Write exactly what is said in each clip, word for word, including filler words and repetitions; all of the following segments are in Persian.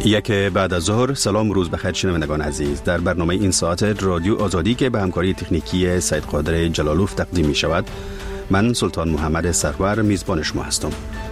یک بعد از ظهر. سلام، روز بخیر شنوندگان عزیز. در برنامه این ساعت رادیو آزادی که به همکاری تکنیکی سید قادر جلالوف تقدیم می شود، من سلطان محمد سرور میزبان شما هستم.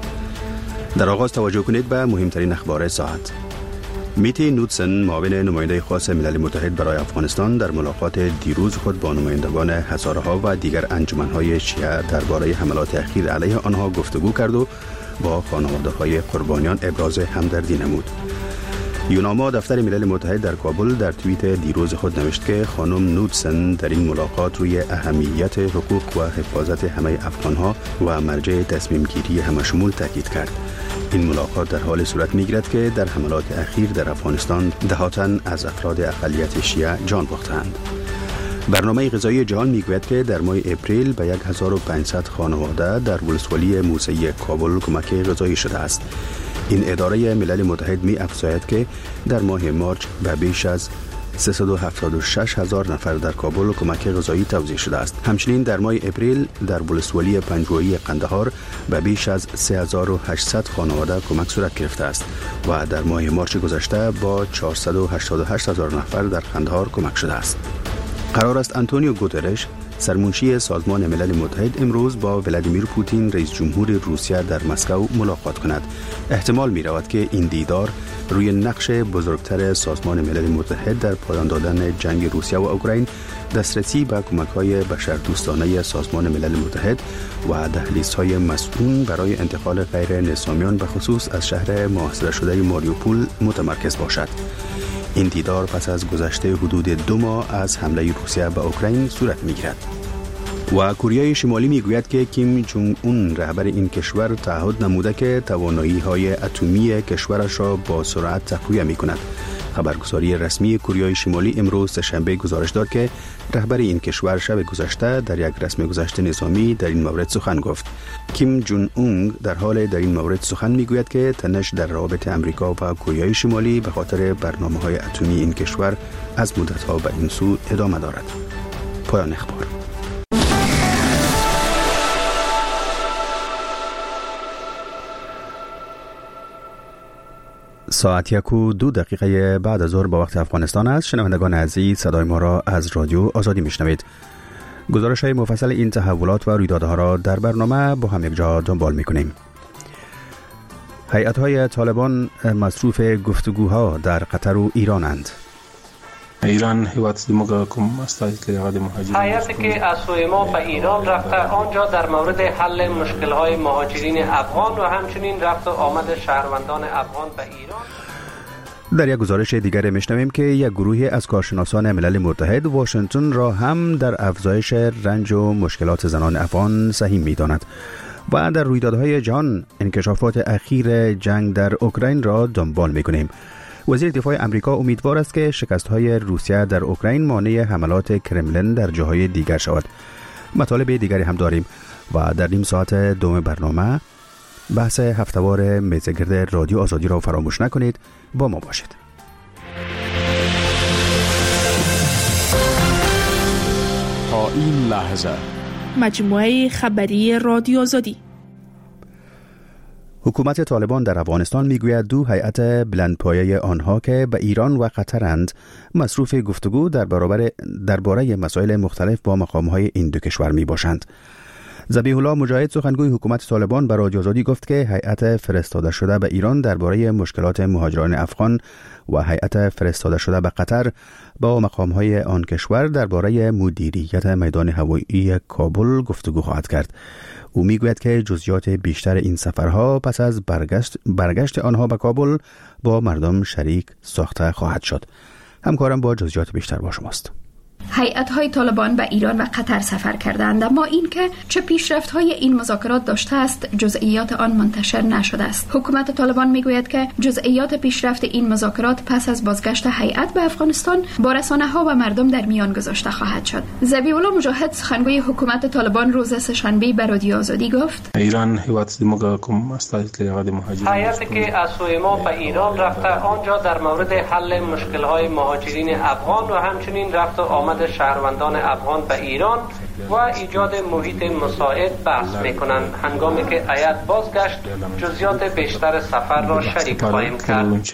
در آغاز توجه کنید به مهمترین اخبار ساعت. میتی نودسن، معاون نماینده خاص ملل متحد برای افغانستان، در ملاقات دیروز خود با نمایندگان هزارها و دیگر انجمن‌های شیعه درباره حملات اخیر علیه آنها گفتگو کرد و با خانواده‌های قربانیان ابراز همدردی نمود. یوناما، دفتر ملل متحد در کابل، در توییت دیروز خود نوشت که خانم نودسن در این ملاقات روی اهمیت حقوق و حفاظت همه افغانها و مرجع تصمیم گیری همشمول تاکید کرد. این ملاقات در حال صورت می‌گیرد که در حملات اخیر در افغانستان دهاتاً از افراد اقلیت شیعه جان باختند. برنامه غذایی جهان میگوید که در ماه اپریل به هزار و پانصد خانواده در ولسوالی موسعی کابل کمک غذایی شده است. این اداره ملل متحد می افزاید که در ماه مارچ به بیش از سیصد و هفتاد و شش هزار نفر در کابل کمک غذایی توزیع شده است. همچنین در ماه اپریل در ولسوالی پنجوایی قندهار به بیش از سه هزار و هشتصد خانواده کمک صورت گرفته است و در ماه مارچ گذشته با چهارصد و هشتاد و هشت هزار نفر در قندهار کمک شده است. قرار است آنتونیو گوترش، سرمنشی سازمان ملل متحد، امروز با ولادیمیر پوتین رئیس جمهور روسیه در مسکو ملاقات کند. احتمال می رود که این دیدار روی نقش بزرگتر سازمان ملل متحد در پایان دادن جنگ روسیه و اوکراین، دسترسی به کمک‌های بشردوستانه سازمان ملل متحد و دهلیزهای مسئول برای انتقال غیر نظامیان به خصوص از شهر محاصره شده ماریوپول متمرکز باشد. این دیدار پس از گذشته حدود دو ماه از حمله روسیه به اوکراین صورت می‌گیرد. و کره شمالی میگوید که کیم جونگ اون، رهبر این کشور، تعهد نموده که توانایی‌های اتمی کشورش را با سرعت تقویت می‌کند. خبرگزاری رسمی کره شمالی امروز سه‌شنبه گزارش داد که رهبر این کشور شب گذشته در یک رسم گذشت نظامی در این مورد سخن گفت. کیم جون اونگ در حال در این مورد سخن میگوید که تنش در روابط امریکا و کره شمالی به خاطر برنامه‌های اتمی این کشور از مدت‌ها به این سو ادامه دارد. پایان اخبار. ساعت یک و دو دقیقه بعد از ظهر با وقت افغانستان است. شنوندگان عزیز، صدای ما را از رادیو آزادی میشنوید. گزارش های مفصل این تحولات و رویدادها را در برنامه با هم یک جا دنبال میکنیم. هیئت های طالبان مصروف گفتگوها در قطر و ایرانند. ایران هیواد دیموگا کوم استاد لیاقت مهاجرین هیئتی که از سوی ما به ایران رفته، آنجا در مورد حل مشکل‌های مهاجرین افغان و همچنین رفت و آمد شهروندان افغان به ایران. در یک گزارش دیگر میشنویم که یک گروهی از کارشناسان ملل متحد واشنگتن را هم در افزایش رنج و مشکلات زنان افغان سهیم می‌داند. و در رویدادهای جهان انکشافات اخیر جنگ در اوکراین را دنبال می‌کنیم. وزیر دفاع امریکا امیدوار است که شکست‌های روسیه در اوکراین مانع حملات کرملین در جاهای دیگر شود. مطالب دیگری هم داریم و در نیم ساعت دوم برنامه بحث هفته‌وار میزگرد رادیو آزادی را فراموش نکنید. با ما باشید. تا این لحظه مجموعه خبری رادیو آزادی. حکومت طالبان در افغانستان میگوید دو هیئت بلندپایه آنها که به ایران و قطرند مصروف گفتگو در برابر درباره مسائل مختلف با مقام‌های این دو کشور می باشند. ذبیح الله مجاهد، سخنگوی حکومت طالبان، به رادیو آزادی گفت که هیئت فرستاده شده به ایران درباره مشکلات مهاجران افغان و هیئت فرستاده شده به قطر با مقام‌های آن کشور درباره مدیریت میدان هوایی کابل گفتگو خواهد کرد. او میگوید که جزئیات بیشتر این سفرها پس از برگشت برگشت آنها به کابل با مردم شریک ساخته خواهد شد. همکارم با جزئیات بیشتر با شماست. هیئت‌های طالبان به ایران و قطر سفر کردند، اما این که چه پیشرفت‌های این مذاکرات داشته است جزئیات آن منتشر نشده است. حکومت طالبان میگوید که جزئیات پیشرفت این مذاکرات پس از بازگشت هیئت به افغانستان با رسانه‌ها و مردم در میان گذاشته خواهد شد. ذبیح الله مجاهد، سخنگوی حکومت طالبان، روز سه‌شنبه به رادیو آزادی گفت: ایران هیواد دیموگا کوم استاد لیاقت مهاجرین هیئتی که از سوی ما به ایران رفته، آنجا در مورد حل مشکل‌های مهاجرین افغان و همچنین رفت و آمد شهروندان افغان به ایران و ایجاد محیط مساعد بحث میکنند. هنگامی که هیئت بازگشت جزئیات بیشتر سفر را شریک خواهیم کرد.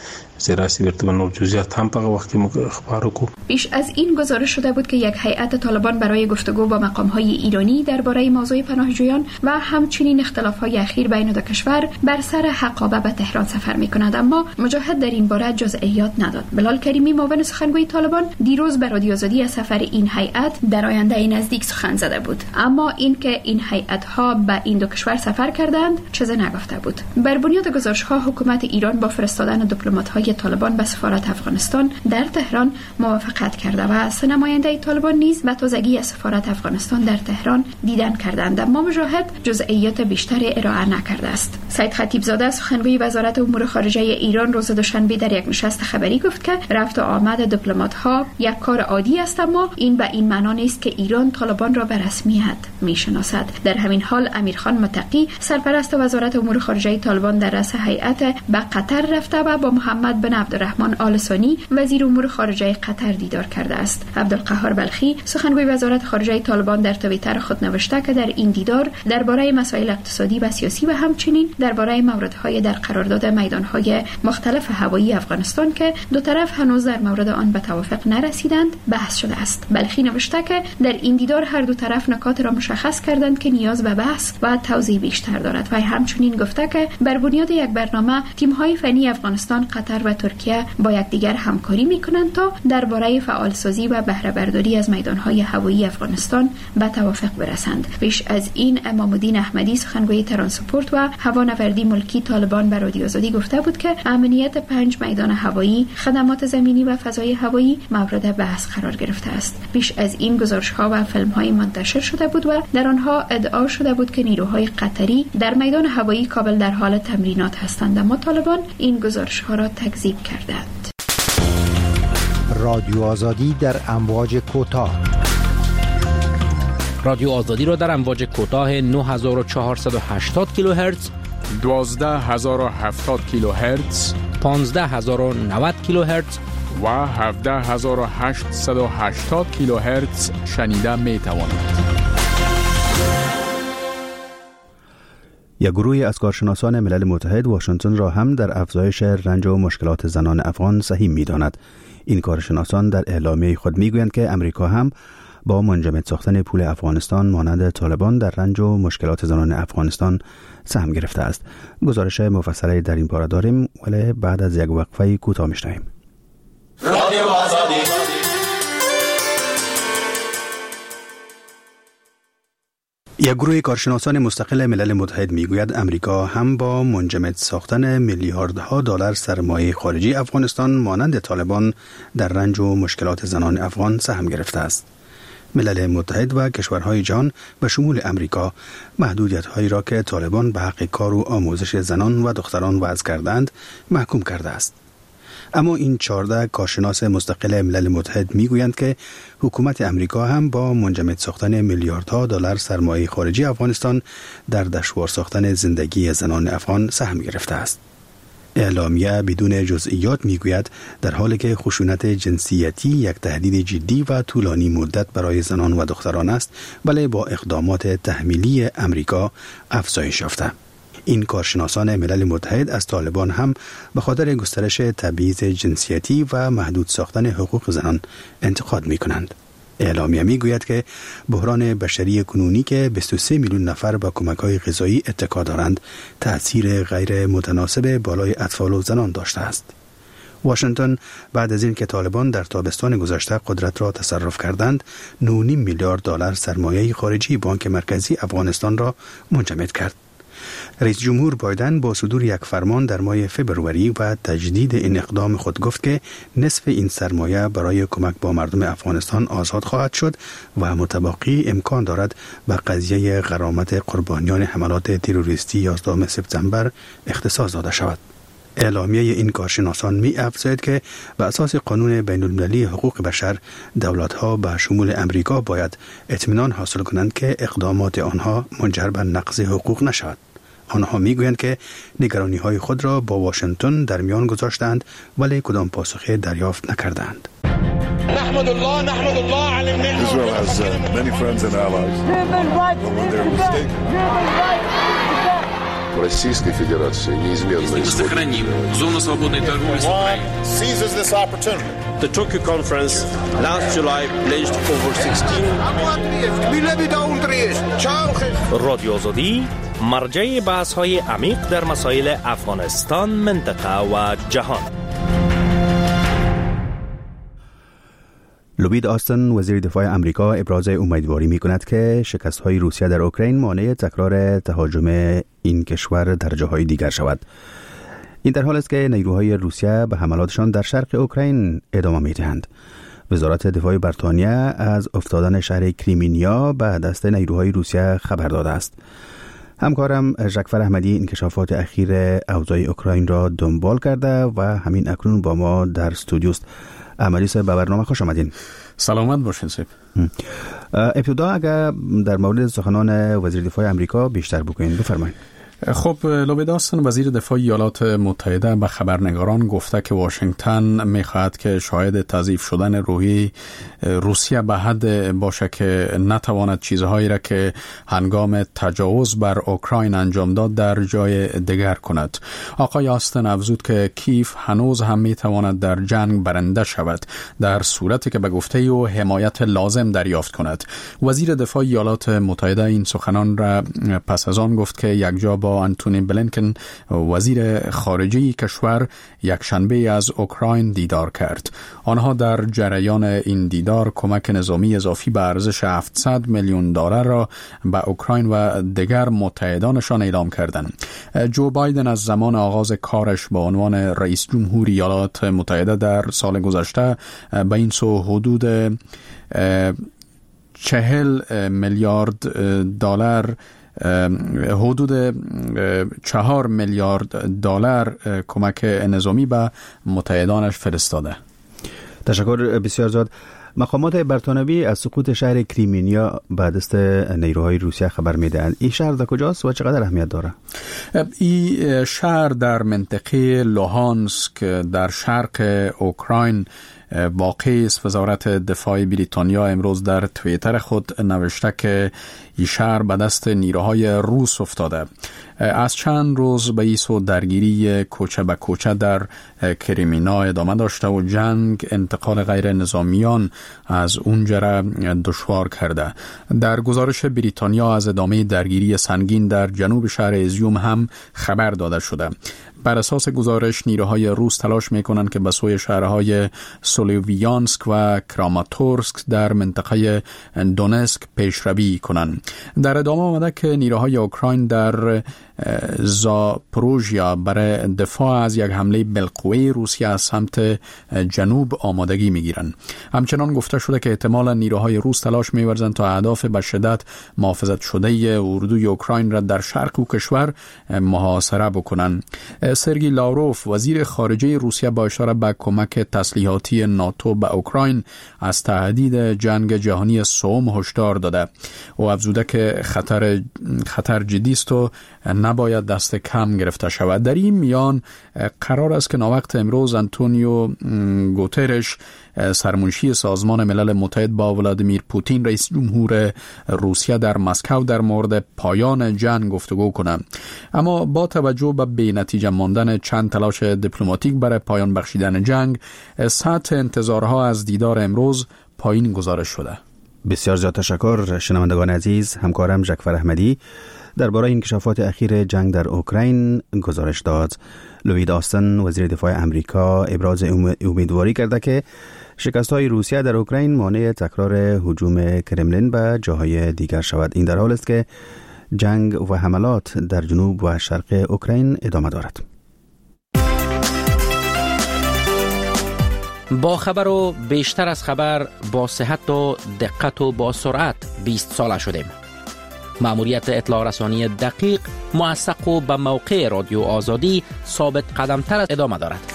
بیش از این گزارش شده بود که یک هیئت طالبان برای گفتگو با مقام‌های ایرانی درباره موضوع پناهجویان و همچنین اختلاف‌های اخیر بین دو کشور بر سر حقابه به تهران سفر می‌کند، اما مجاهد در این باره جزئیات نداد. بلال کریمی معاون سخنگوی طالبان دیروز به رادیو آزادی سفر این هیئت در آینده نزدیک سخن زده بود، اما اینکه این هیئت‌ها به این دو کشور سفر کردند چیزی نگفته بود. بر بنیاد گزارش‌ها حکومت ایران با فرستادن دیپلمات‌های طالبان به سفارت افغانستان در تهران موافقت کرده و سه نماینده طالبان نیز به تازگی از سفارت افغانستان در تهران دیدن کردند، اما مجاهد جزئیات بیشتری ارائه نکرده است. سید خطیبزاده سخنگوی وزارت امور خارجه ایران روز دوشنبه در یک نشست خبری گفت که رفت و آمد دیپلمات‌ها یک کار عادی است، اما این به این معنا نیست که ایران طالبان را به رسمیت میشناسد. در همین حال امیرخان متقی سرپرست وزارت امور خارجه طالبان در رأس هیئت به قطر رفته و با محمد بن عبدالرحمن آل ثانی وزیر امور خارجه قطر دیدار کرده است. عبدالقهار بلخی سخنگوی وزارت خارجه طالبان در توییتر خود نوشته که در این دیدار درباره مسائل اقتصادی و سیاسی و همچنین درباره موردهای در قرارداد میدانهای مختلف هوایی افغانستان که دو طرف هنوز در مورد آن به توافق نرسیدند بحث شده است. بلخی نوشته که در این دیدار هر دو طرف نکات را مشخص کردند که نیاز به بحث و توضیح بیشتر دارد و همچنین گفته که بر بنیاد یک برنامه تیم‌های فنی افغانستان، قطر و ترکیه با یکدیگر همکاری می‌کنند تا درباره فعالسازی و بهره برداری از میدان‌های هوایی افغانستان به توافق برسند. پیش از این امام الدین احمدی سخنگوی ترانسپورت و هوانوردی ملکی طالبان به رادیو آزادی گفته بود که امنیت پنج میدان هوایی، خدمات زمینی و فضای هوایی مورد بحث قرار گرفته است. پیش از این گزارش‌ها و فیلم‌های منتشر شده بود و در آنها ادعا شده بود که نیروهای قطری در میدان هوایی کابل در حال تمرینات هستند، اما طالبان این گزارش‌ها را تکذیب کردند. رادیو آزادی در امواج کوتاه. رادیو آزادی را در امواج کوتاه نه هزار و چهارصد و هشتاد کیلوهرتز، دوازده هزار و هفتاد کیلوهرتز، پانزده هزار و نود کیلوهرتز و هفده هزار و هشتصد و هشتاد کیلوهرتز شنیده می توانید. یک گروه از کارشناسان ملل متحد واشنگتن را هم در افزایش رنج و مشکلات زنان افغان سهیم می‌داند. این کارشناسان در اعلامیه خود می‌گویند که امریکا هم با منجمد ساختن پول افغانستان مانند طالبان در رنج و مشکلات زنان افغانستان سهم گرفته است. گزارش مفصلی در این باره داریم، ولی بعد از یک وقفه کوتاه می‌شنویم. رادیو آزادی. یک گروه کارشناسان مستقل ملل متحد میگوید امریکا هم با منجمد ساختن میلیاردها دلار سرمایه خارجی افغانستان مانند طالبان در رنج و مشکلات زنان افغان سهم گرفته است. ملل متحد و کشورهای جهان به شمول امریکا محدودیت‌هایی را که طالبان به حق کار و آموزش زنان و دختران وضع کردند محکوم کرده است. اما این چهارده کارشناس مستقل ملل متحد میگویند که حکومت امریکا هم با منجمد ساختن میلیاردها دلار سرمایه خارجی افغانستان در دشوار ساختن زندگی زنان افغان سهم گرفته است. اعلامیه بدون جزئیات میگوید در حالی که خشونت جنسیتی یک تهدید جدی و طولانی مدت برای زنان و دختران است، ولی با اقدامات تحمیلی امریکا افزایش یافته. این کارشناسان ملل متحد از طالبان هم به خاطر گسترش تبعیض جنسیتی و محدود ساختن حقوق زنان انتقاد می کنند. اعلامیه می گوید که بحران بشری کنونی که بیست و سه میلیون نفر با کمک‌های غذایی اتکا دارند، تأثیر غیر متناسب بالای اطفال و زنان داشته است. واشنگتن بعد از این که طالبان در تابستان گذشته قدرت را تصرف کردند، نه و نیم میلیارد دلار سرمایه خارجی بانک مرکزی افغانستان را منجمد کرد. رئیس جمهور بایدن با صدور یک فرمان در ماه فوریه و تجدید این اقدام خود گفت که نصف این سرمایه برای کمک با مردم افغانستان آزاد خواهد شد و متبقی امکان دارد به قضیه غرامت قربانیان حملات تروریستی یازدهم سپتامبر اختصاص داده شود. اعلامیه این کارشناسان می افزاید که به اساس قانون بین المللی حقوق بشر دولت‌ها به شمول امریکا باید اطمینان حاصل کنند که اقدامات آنها منجر به نقض حقوق نشود. آنها میگویند که نگرانی‌های خود را با واشنگتن در میان گذاشتند ولی کدام پاسخی دریافت نکردند. نحمد الله نحمد الله على النعمة. Israel has uh, many friends and allies. But when they're mistaken. Российской Федерации неизменно сохраним зону свободной торговли с Украиной. Seizes this opportunity. The Tokyo conference last July pledged over sixteen. رادیو آزادی مرجع بحث‌های عمیق در مسائل افغانستان، منطقه و جهان. لوید آستن وزیر دفاع امریکا ابراز امیدواری می کند که شکست‌های روسیه در اوکراین مانع تکرار تهاجم این کشور در جاهای دیگر شود. این در حالی است که نیروهای روسیه به حملاتشان در شرق اوکراین ادامه می دهند. وزارت دفاع بریتانیا از افتادن شهر کریمینیا به دست نیروهای روسیه خبر داده است. همکارم ژکفر احمدی انکشافات اخیر اوضاع اوکراین را دنبال کرده و همین اکنون با ما در استودیوست. احمدی صاحب، به برنامه خوش آمدین. سلامت باشین صاحب. ابتدا اگر در مورد سخنان وزیر دفاع امریکا بیشتر بگویید، بفرمایید. خب، لوید آستن وزیر دفاع ایالات متحده به خبرنگاران گفته که واشنگتن می‌خواهد که شاهد تضعیف شدن روحی روسیه به حد باشه که نتواند چیزهایی را که هنگام تجاوز بر اوکراین انجام داد در جای دیگر کند. آقای آستن افزود که کیف هنوز هم می‌تواند در جنگ برنده شود در صورتی که به گفته او حمایت لازم دریافت کند. وزیر دفاع ایالات متحده این سخنان را پس از آن گفت که یک جا با آنتونی بلینکن وزیر خارجه کشور یک شنبه از اوکراین دیدار کرد. آنها در جریان این دیدار کمک نظامی اضافی به ارزش هفتصد میلیون دلار را به اوکراین و دیگر متحدانشان اعلام کردند. جو بایدن از زمان آغاز کارش به عنوان رئیس جمهور ایالات متحده در سال گذشته به این سو حدود چهل میلیارد دلار حدود چهار میلیارد دلار کمک نظامی به متحدانش فرستاده. تشکر بسیار زیاد. مقامات بریتانیایی از سقوط شهر کریمینیا به دست نیروهای روسیه خبر میدهند. این شهر در کجاست و چقدر اهمیت داره؟ این شهر در منطقه لوهانسک در شرق اوکراین واقع است. وزارت دفاع بریتانیا امروز در توییتر خود نوشته که این شهر به دست نیروهای روس افتاده. از چند روز به ایسو درگیری کوچه به کوچه در کریمینا ادامه داشته و جنگ انتقال غیر نظامیان از اونجا را دشوار کرده. در گزارش بریتانیا از ادامه درگیری سنگین در جنوب شهر ازیوم هم خبر داده شده. بر اساس گزارش نیروهای روس تلاش میکنند که به سوی شهرهای سولویانسک و کراماتورسک در منطقه دونسک پیشروی کنند. در ادامه آمده که نیروهای اوکراین در زاپروژیا برای دفاع از یک حمله بالقوه روسیه از سمت جنوب آمادگی میگیرند. همچنان گفته شده که احتمالا نیروهای روس تلاش می‌ورزند تا اهداف به شدت محافظت شده اردوی اوکراین را در شرق و کشور محاصره بکنند. سرگئی لاوروف وزیر خارجه روسیه با اشاره به کمک تسلیحاتی ناتو به اوکراین از تهدید جنگ جهانی سوم هشدار داده. او افزوده که خطر خطر جدی است و نباید دست کم گرفته شود. در این میان قرار است که ناوقت امروز انتونیو گوترش سرمنشی سازمان ملل متحد با ولادیمیر پوتین رئیس جمهور روسیه در مسکو در مورد پایان جنگ گفتگو کنند. اما با توجه به بی‌نتیجه ماندن چند تلاش دیپلماتیک برای پایان بخشیدن جنگ، سطح انتظارها از دیدار امروز پایین گزارش شده. بسیار زیاد تشکر شنوندگان عزیز. همکارم ژکفر احمدی درباره انکشافات اخیر جنگ در اوکراین گزارش داد. لوید آستن وزیر دفاع امریکا ابراز امیدواری کرده که شکست‌های روسیه در اوکراین مانع تکرار هجوم کرملین به جاهای دیگر شود. این در حال است که جنگ و حملات در جنوب و شرق اوکراین ادامه دارد. با خبر و بیشتر از خبر، با صحت و دقت و با سرعت بیست ساله شدیم. مأموریت اطلاع رسانی دقیق، موثق و به موقع رادیو آزادی ثابت قدمتر از ادامه دارد.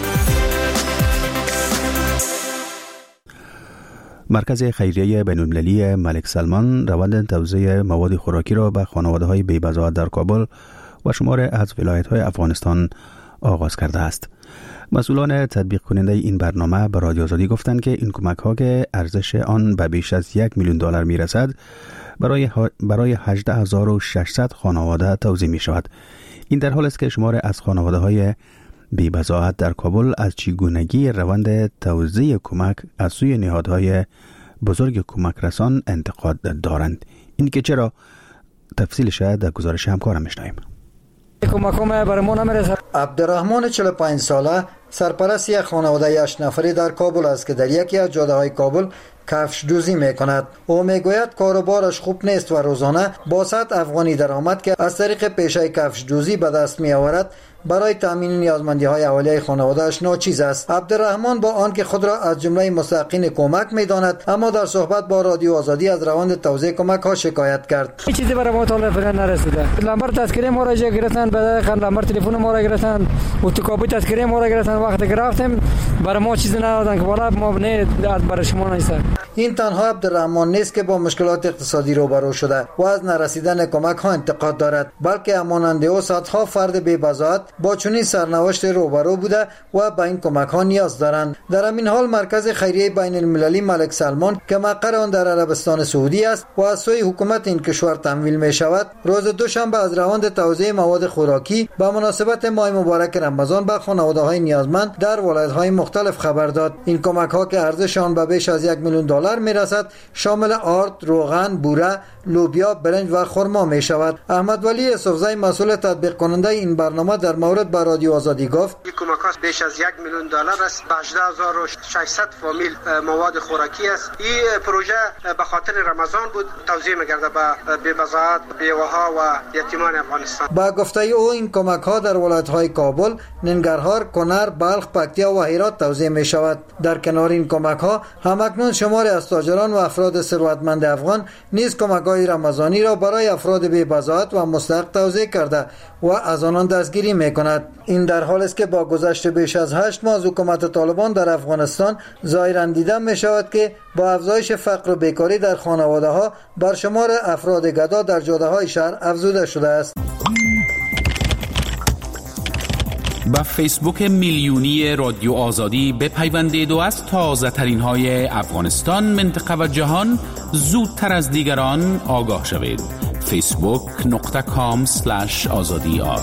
مرکز خیریه بین‌المللی ملک سلمان روند توزیع مواد خوراکی را به خانواده‌های بی‌بضاعت در کابل و شمار از ولایت‌های افغانستان آغاز کرده است. مسئولان تطبیق کننده این برنامه به رادیو آزادی گفتند که این کمک ها که ارزش آن به بیش از یک میلیون دلار می رسد برای برای هجده هزار و ششصد خانواده توزیع می شود. این در حال است که شمار از خانواده های بی بضاعت در کابل از چگونگی روند توزیع کمک از سوی نهادهای بزرگ کمک رسان انتقاد دارند. این که چرا تفصیلش در گزارش همکارم میشنویم. عبدالرحمن چهل و پنج ساله سرپرست یک خانواده هشت نفری در کابل است که در یکی از جاده‌های کابل کفش دوزی میکند. او میگوید کاروبارش خوب نیست و روزانه با صد افغانی درآمد که از طریق پیشه کفش دوزی به دست می آورد برای تامین نیازمندی های اولیه خانواده‌اش ناچیز است. عبدالرحمن با آنکه خود را از جمله مستحقین کمک می‌داند، اما در صحبت با رادیو آزادی از روند توزیع کمک ها شکایت کرد. هیچ چیزی برای ما تا الان نرسیده. لامبر تذکره ما را گرفتن، بعد لامبر تلفن ما را گرفتن، اتوکابی تذکره ما را گرفتن. وقتی گرفتیم برای ما چیزی ندادن که والا ما نه برای شما نیست. این تنها عبدالرحمن نیست که با مشکلات اقتصادی روبرو شده و از نرسیدن کمک ها انتقاد دارد، بلکه همانند او صدها فرد بی بضاعت با چنین سرنوشت روبرو بوده و به این کمک ها نیاز دارند. در همین حال مرکز خیریه بین المللی ملک سلمان که مقر آن در عربستان سعودی است و از سوی حکومت این کشور تمویل می شود، روز دوشنبه از روند توزیع مواد خوراکی به مناسبت ماه مبارک رمضان به خانواده های نیازمند در ولایت های مختلف خبر داد. این کمک ها که ارزش آن به بیش از یک میلیون دلار می رسد شامل آرد، روغن، بوره، لوبیا، برنج و خرما می شود. احمد ولی یوسفزی مسئول تطبیق کننده این برنامه در مورد با رادیو آزادی گفت این کمک‌ها بیش از یک میلیون دلار است، به هجده هزار و ششصد فامیل مواد خوراکی است. این پروژه به خاطر رمضان بود توزیع می‌گرده به بی‌بضاعت، بیواها و یتیمان افغانستان. با گفته او این کمک‌ها در ولایت‌های کابل، ننگرهار، کنر، بلخ، پکتیا و هرات توزیع می‌شود. در کنار این کمک‌ها همکنون شماری از تاجران و افراد ثروتمند افغان نیز کمک‌های رمضانی را برای افراد بی‌بضاعت و مستحق توزیع کرده و از آنان دستگیری می‌کند. این در حال است که با گذشت بیش از هشت ماه از حکومت طالبان در افغانستان ظاهراً دیده می‌شود که با افزایش فقر و بیکاری در خانواده‌ها بر شمار افراد گدا در جاده‌های شهر افزوده شده است. با فیسبوک میلیونی رادیو آزادی بپیوندید و از تازه ترین های افغانستان، منطقه و جهان زودتر از دیگران آگاه شوید. فیسبوک نقطه کام سلش آزادی آر.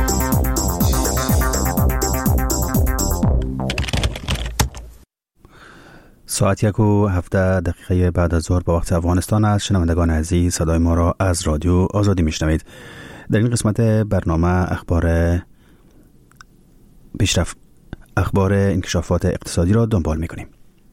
ساعت یک و هفته دقیقه بعد از ظهر با وقت افغانستان است. شنوندگان عزیز، صدای ما را از رادیو آزادی میشنوید. در این قسمت برنامه اخبار پیشرفت اخبار انکشافات اقتصادی را دنبال میکنیم.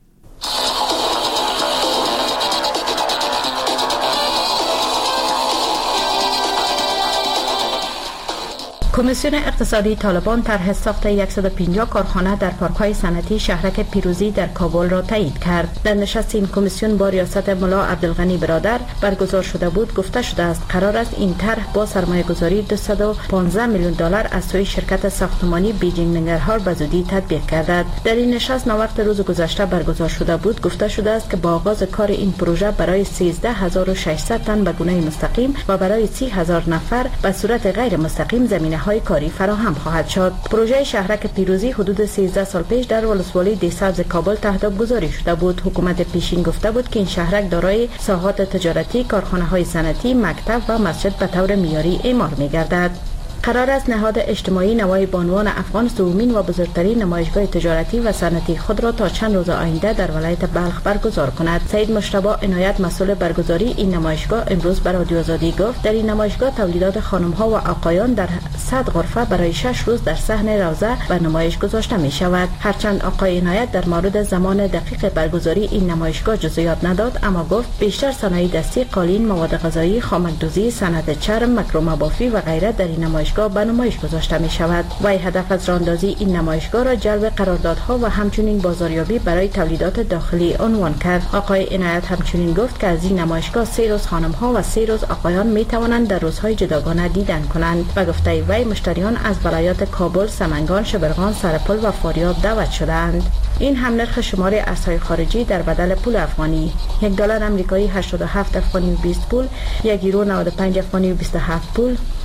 کمیسیون اقتصادی طالبان طرح ساخت صد و پنجاه کارخانه در پارک‌های صنعتی شهرک پیروزی در کابل را تایید کرد. در نشست این کمیسیون با ریاست ملا عبدالغنی برادر برگزار شده بود گفته شده است قرار است این طرح با سرمایه‌گذاری دویست و پانزده میلیون دلار از سوی شرکت ساختمانی بیجینگ ننگرهار به زودی تطبیق گردد. در این نشست نوبت روز گذشته برگزار شده بود گفته شده است که با آغاز کار این پروژه برای سیزده هزار و ششصد تن به گونه مستقیم و برای سی هزار نفر به صورت غیر مستقیم زمینه های کاری فراهم خواهد شد. پروژه شهرک پیروزی حدود سیزده سال پیش در ولسوالی دیسبز کابل تهدید گذاری شده بود. حکومت پیشین گفته بود که این شهرک دارای ساحات تجارتی، کارخانه های صنعتی، مکتب و مسجد به طور معیاری اعمار می گردد. قرار است نهاد اجتماعی نوای بانوان افغان دومین و بزرگترین نمایشگاه تجارتی و صنعتی خود را تا چند روز آینده در ولایت بلخ برگزار کند. سید مجتبی عنایت مسئول برگزاری این نمایشگاه امروز به رادیو آزادی گفت در این نمایشگاه تولیدات خانم ها و آقایان در صد غرفه برای شش روز در صحن روضه به نمایش گذاشته می شود. هرچند آقای عنایت در مورد زمان دقیق برگزاری این نمایشگاه جزئیات نداد، اما گفت بیشتر صنایع دستی، قالین، مواد غذایی، خامک‌دوزی، صنعت چرم، مکرمه بافی و غیره در این نمایشگاه به نمایش گذاشته می شود. وی هدف از راندازی این نمایشگاه را جلب قراردادها و همچنین بازاریابی برای تولیدات داخلی عنوان کرد. آقای عنایت همچنین گفت که از این نمایشگاه سه روز خانم ها و سه روز آقایان می توانند در روزهای جداگانه دیدن کنند و گفته وی مشتریان از ولایات کابل، سمنگان، شبرغان، سرپل و فاریاب دعوت شدند. این هم نرخ شمار ارزهای خارجی در بدل پول افغانی: یک دلار آمریکایی هشتاد و هفت افغانی و بیست پول، یک یورو نود و پنج افغانی و بیست و هفت پول،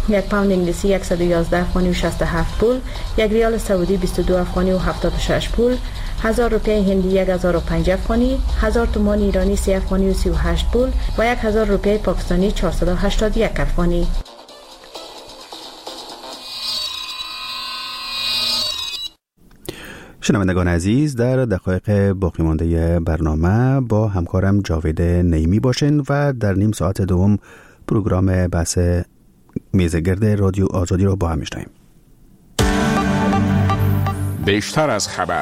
یک پوند انگلیسی صد و یازده افغانی و شصت و هفت پول، یک ریال سعودی بیست و دو افغانی و هفتاد و شش پول، هزار روپیه هندی یک هزار و پنج افغانی، هزار تومان ایرانی سه افغانی و سی و هشت پول و یک هزار روپیه پاکستانی چهارصد و هشتاد و یک افغانی. شنوندگان عزیز، در دقایق باقی مانده برنامه با همکارم جاوید نعیمی باشین و در نیم ساعت دوم پروگرام بحث میزگرد رادیو آزادی رو با هم میشنویم. بیشتر از خبر.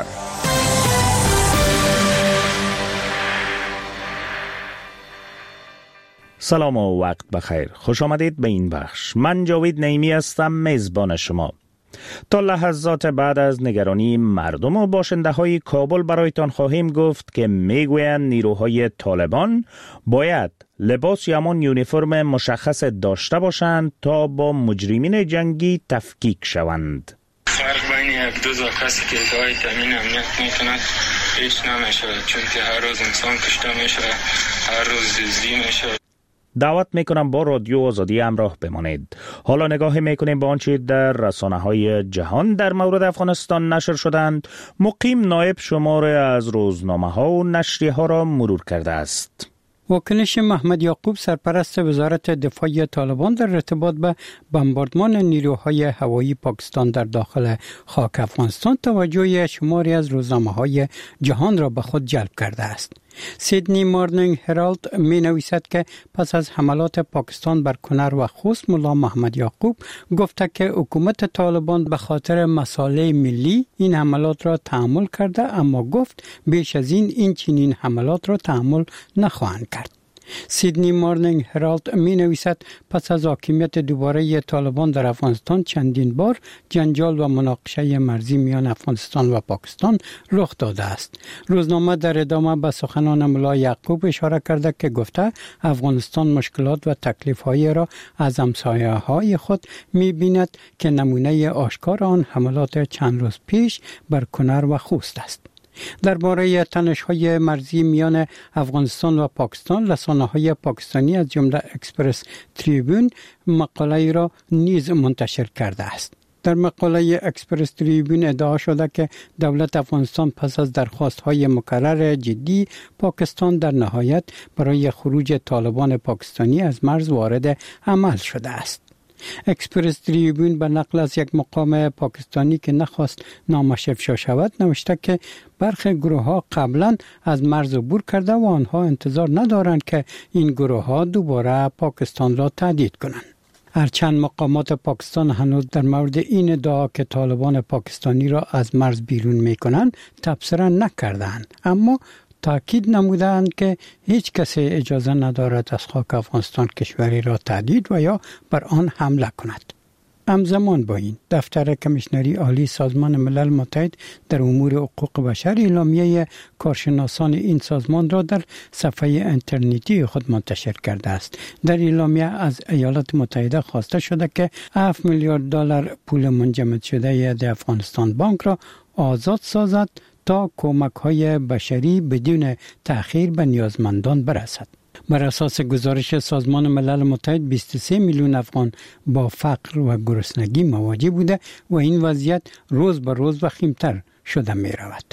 سلام و وقت بخیر. خوش آمدید به این بخش. من جاوید نعیمی هستم، میزبان شما. تا لحظات بعد از نگرانی مردم و باشنده های کابل برایتان خواهیم گفت که میگویند نیروهای طالبان باید لباس یا همان یونیفرم مشخص داشته باشند تا با مجرمین جنگی تفکیک شوند. فرق بین یک دو تا کسی که ادعای تامین امنیت میکند هیچ نمیشه، چون که هر روز انسان کشته میشه، هر روز دزدی میشه. دعوت میکنم با رادیو آزادی همراه بمانید. حالا نگاهی میکنیم به آنچه در رسانه های جهان در مورد افغانستان نشر شدند. مقیم نایب شماره از روزنامه ها و نشریه ها را مرور کرده است. واکنش محمد یعقوب سرپرست وزارت دفاع طالبان در ارتباط به بمباردمان نیروهای هوایی پاکستان در داخل خاک افغانستان توجه شماری از روزنامه‌های جهان را به خود جلب کرده است. سیدنی مارنینگ هرالد می نویسد که پس از حملات پاکستان بر کنر و خوست، ملا محمد یعقوب گفته که حکومت طالبان به خاطر مصالح ملی این حملات را تحمل کرده، اما گفت بیش از این این چنین حملات را تحمل نخواهند کرد. سیدنی مارنینگ هرالد می نویسد پس از حاکمیت دوباره طالبان در افغانستان چندین بار جنجال و مناقشه مرزی میان افغانستان و پاکستان رخ داده است. روزنامه در ادامه به سخنان ملا یعقوب اشاره کرده که گفته افغانستان مشکلات و تکلیف‌های را از همسایه‌های خود می بیند که نمونه آشکار آن حملات چند روز پیش بر کنر و خوست است. درباره تنش‌های مرزی میان افغانستان و پاکستان، رسانه‌های پاکستانی از جمله اکسپرس تریبون مقاله را نیز منتشر کرده است. در مقاله اکسپرس تریبون ادعا شده که دولت افغانستان پس از درخواست‌های مکرر جدی پاکستان در نهایت برای خروج طالبان پاکستانی از مرز وارد عمل شده است. اکسپرس تریبون به نقل از یک مقام پاکستانی که نخواست نامش افشا شود نوشته که برخی گروه ها قبلا از مرز عبور کرده و آنها انتظار ندارند که این گروه ها دوباره پاکستان را تهدید کنند. هرچند مقامات پاکستان هنوز در مورد این ادعا که طالبان پاکستانی را از مرز بیرون می کنند تبصره نکردند، اما تاکید نمودند که هیچ کسی اجازه ندارد از خاک افغانستان کشوری را تهدید و یا بر آن حمله کند. همزمان با این دفتر کمیشنری عالی سازمان ملل متحد در امور حقوق بشر اعلامیه کارشناسان این سازمان را در صفحه اینترنتی خود منتشر کرده است. در اعلامیه از ایالات متحده خواسته شده که هفت میلیارد دلار پول منجمد شده د افغانستان بانک را آزاد سازد تا کمک‌های بشری بدون تأخیر به نیازمندان برسد. بر اساس گزارش سازمان ملل متحد بیست و سه میلیون افغان با فقر و گرسنگی مواجه بوده و این وضعیت روز به روز وخیم‌تر شده می رود.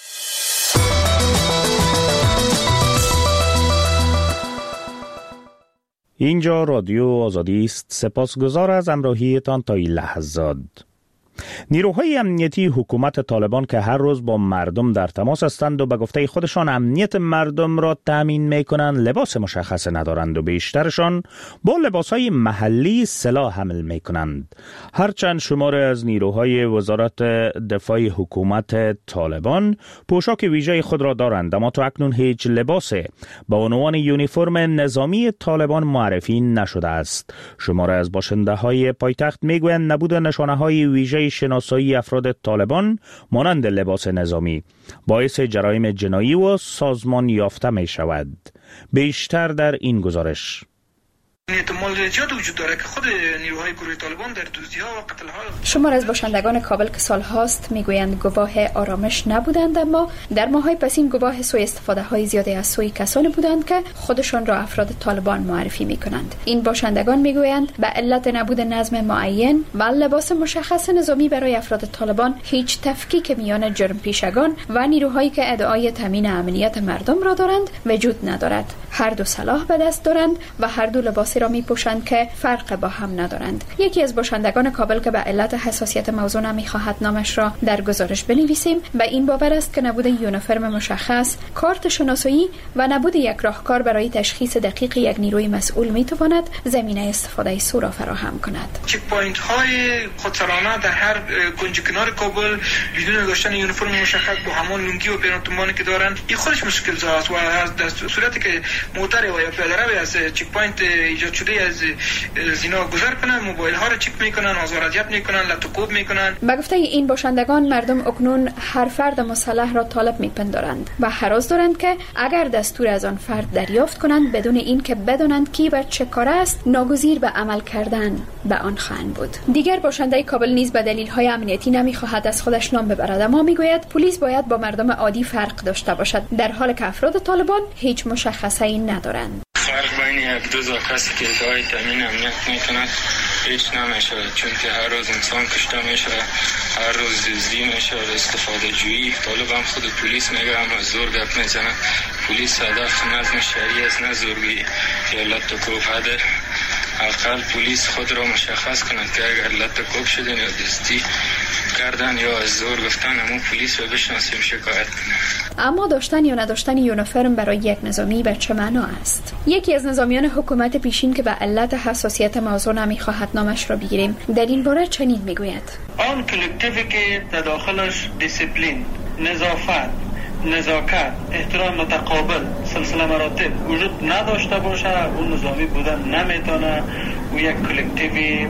اینجا رادیو آزادی است. سپاسگزار از همراهیتان تا این لحظات. نیروهای امنیتی حکومت طالبان که هر روز با مردم در تماس هستند و به گفته خودشان امنیت مردم را تامین میکنند لباس مشخص ندارند و بیشترشان با لباسهای محلی سلاح حمل میکنند. هرچند شمار از نیروهای وزارت دفاع حکومت طالبان پوشاک ویژه خود را دارند، اما تا اکنون هیچ لباسی با عنوان یونیفرم نظامی طالبان معرفی نشده است. شمار از باشنده های پایتخت میگویند نبود نشانه های ویژه شناسایی افراد طالبان مانند لباس نظامی باعث جرایم جنایی و سازمان یافته می شود. بیشتر در این گزارش. احتمال زیاد وجود داره که خود نیروهای گروه طالبان در دزدی‌ها و قتل‌ها. شمار از باشندگان کابل که سالهاست میگویند گواه آرامش نبودند، اما در ماه‌های پسین گواه سوء استفاده‌های زیادی از سوی کسانی بودند که خودشان را افراد طالبان معرفی می‌کنند. این باشندگان میگویند به علت نبود نظم معین و لباس مشخص نظامی برای افراد طالبان هیچ تفکیک میان جرم پیشگان و نیروهایی که ادعای تامین امنیت مردم را دارند وجود ندارد. هر دو سلاح به دست دارند و هر دو لباسی را می‌پوشند که فرق با هم ندارند. یکی از باشندگان کابل که به علت حساسیت موضوع نمی‌خواهد نامش را در گزارش بنویسیم، به این باور است که نبود یونیفرم مشخص، کارت شناسایی و نبود یک راهکار برای تشخیص دقیق یک نیروی مسئول می‌تواند زمینه استفاده سو را فراهم کند. چک پوینت های خودسرانه در هر کنج کنار کابل بدون داشتن یونیفرم مشخص با همان لنگی و پرانتمانی که دارند، این خودش مشکل زاست و در صورتی که موتر و یا پیاده از چک پوینت ایجاد شده از زینا گذر کنن، موبایل ها رو چک میکنن، آزاردیت میکنن، لپتاپ میکنن. به گفته این باشندگان، مردم اکنون هر فرد مسلح را طالب میپندارند و هراس دارند که اگر دستور از آن فرد دریافت کنند بدون اینکه بدانند کی و چه کار است، ناگزیر به عمل کردن به آن خواهند بود. دیگر باشنده کابل نیز به دلیل های امنیتی نمیخواهد از خودش نام ببرد، اما میگوید پلیس باید با مردم عادی فرق داشته باشد، در حالی که افراد طالبان هیچ مشخصه ای ندارند. فرق بین یک دو زا کسی که ادعای تامین امنیت میکند هیچ نمیشه، چون که هر روز انسان کشته میشه، هر روز دزدی میشه، استفاده جویی. طالب هم خود پلیس میگه هم از زور گپ میزنه. پلیس هدف نظم شهری است، نه زورگویی یا لطکوب. هدر اقل پلیس خود را مشخص کند که اگر لطکوب شدن یا دزدی کردن یا از زور گفتن، همون پلیس رو بشناسیم شکایت کنه. اما داشتن یا نداشتن یونیفرم برای یک نظامی به چه معنا است؟ یکی از نظامیان حکومت پیشین که به علت حساسیت موضوع نمیخواهد نامش را بگیریم، در این باره چنین میگوید: آن کلکتیوی که در داخلش دیسیپلین، نظافت، نزاکت، احترام متقابل، سلسله مراتب وجود نداشته باشه، اون نظامی بودن نمیتونه. او یک کلکتیوی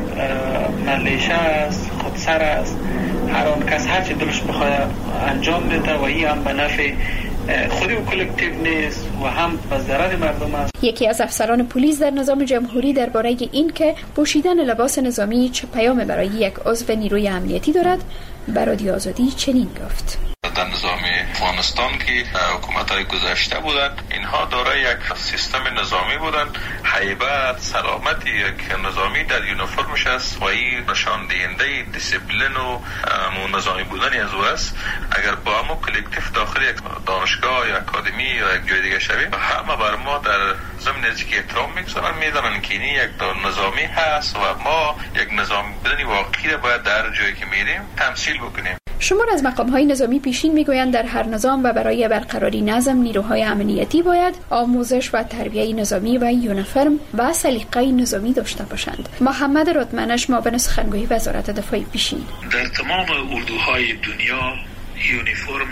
ملیشه است، خودسر است، هر آن کس هر چی دلش بخواد انجام بده و این هم به نفع خودی و کلکتیو نیست و هم به ضرر مردم است. یکی از افسران پلیس در نظام جمهوری درباره این که پوشیدن لباس نظامی چه پیام برای یک عضو نیروی امنیتی دارد به رادیو آزادی چنین گفت: در نظام افغانستان که حکومت‌های گذشته بودند، اینها دارای یک سیستم نظامی بودند. هیبت، سلامتی یک نظامی در یونیفرمش است و این نشان دهنده دیسیپلین و نظامی بودن از او است. اگر با همون کلکتیو داخل یک دانشگاه یا اکادمی یا یک جای دیگه شویم، همه بر ما در ضمن نزدیکی احترام میگذارن، میدونن که این یک نظامی هست و ما یک نظامی بودن واقعی باید در جایی که میریم تمثیل بکنیم. شمار از مقام‌های نظامی پیشین میگویند در هر نظام و برای برقراری نظم نیروهای امنیتی باید آموزش و تربیت نظامی و یونیفرم و سلیقه نظامی داشته باشند. محمد رتمنش، معاون سخنگوی وزارت دفاع پیشین: در تمام اردوهای دنیا یونیفرم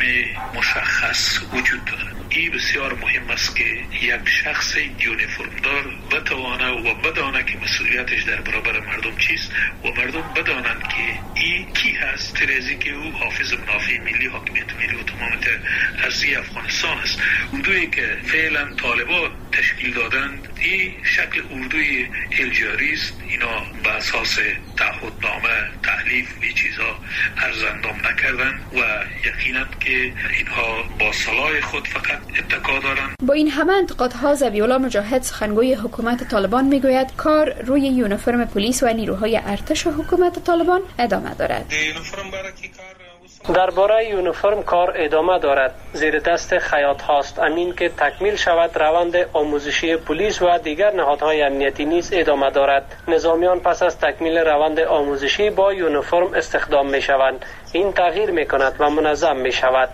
مشخص وجود دارد. این بسیار مهم است که یک شخص یونیفرم دار بتوانه و بدانه که مسئولیتش در برابر مردم چیست و مردم بدانند که این کی هست، ترازی که او حافظ منافع ملی، حاکمیت ملی و تمام ارضی افغانستان است. اردویی که فعلا طالبان تشکیل دادند این شکل اردوی الجاری است. اینا به اساس تعهدنامه، تحلیف و چیزا ارزاندام نکردند و یقینا که اینها با صلاح خود فقط اتکا دارند. با این همه انتقادها، ذبیح‌الله مجاهد، سخنگوی حکومت طالبان میگوید کار روی یونیفرم پلیس و نیروهای ارتش حکومت طالبان ادامه دارد. درباره یونیفرم کار ادامه دارد. زیر دست خیاط هاست. امین که تکمیل شود روند آموزشی پلیس و دیگر نهادهای امنیتی نیز ادامه دارد. نظامیان پس از تکمیل روند آموزشی با یونیفرم استخدام می شوند. این تغییر می کند و منظم می شود.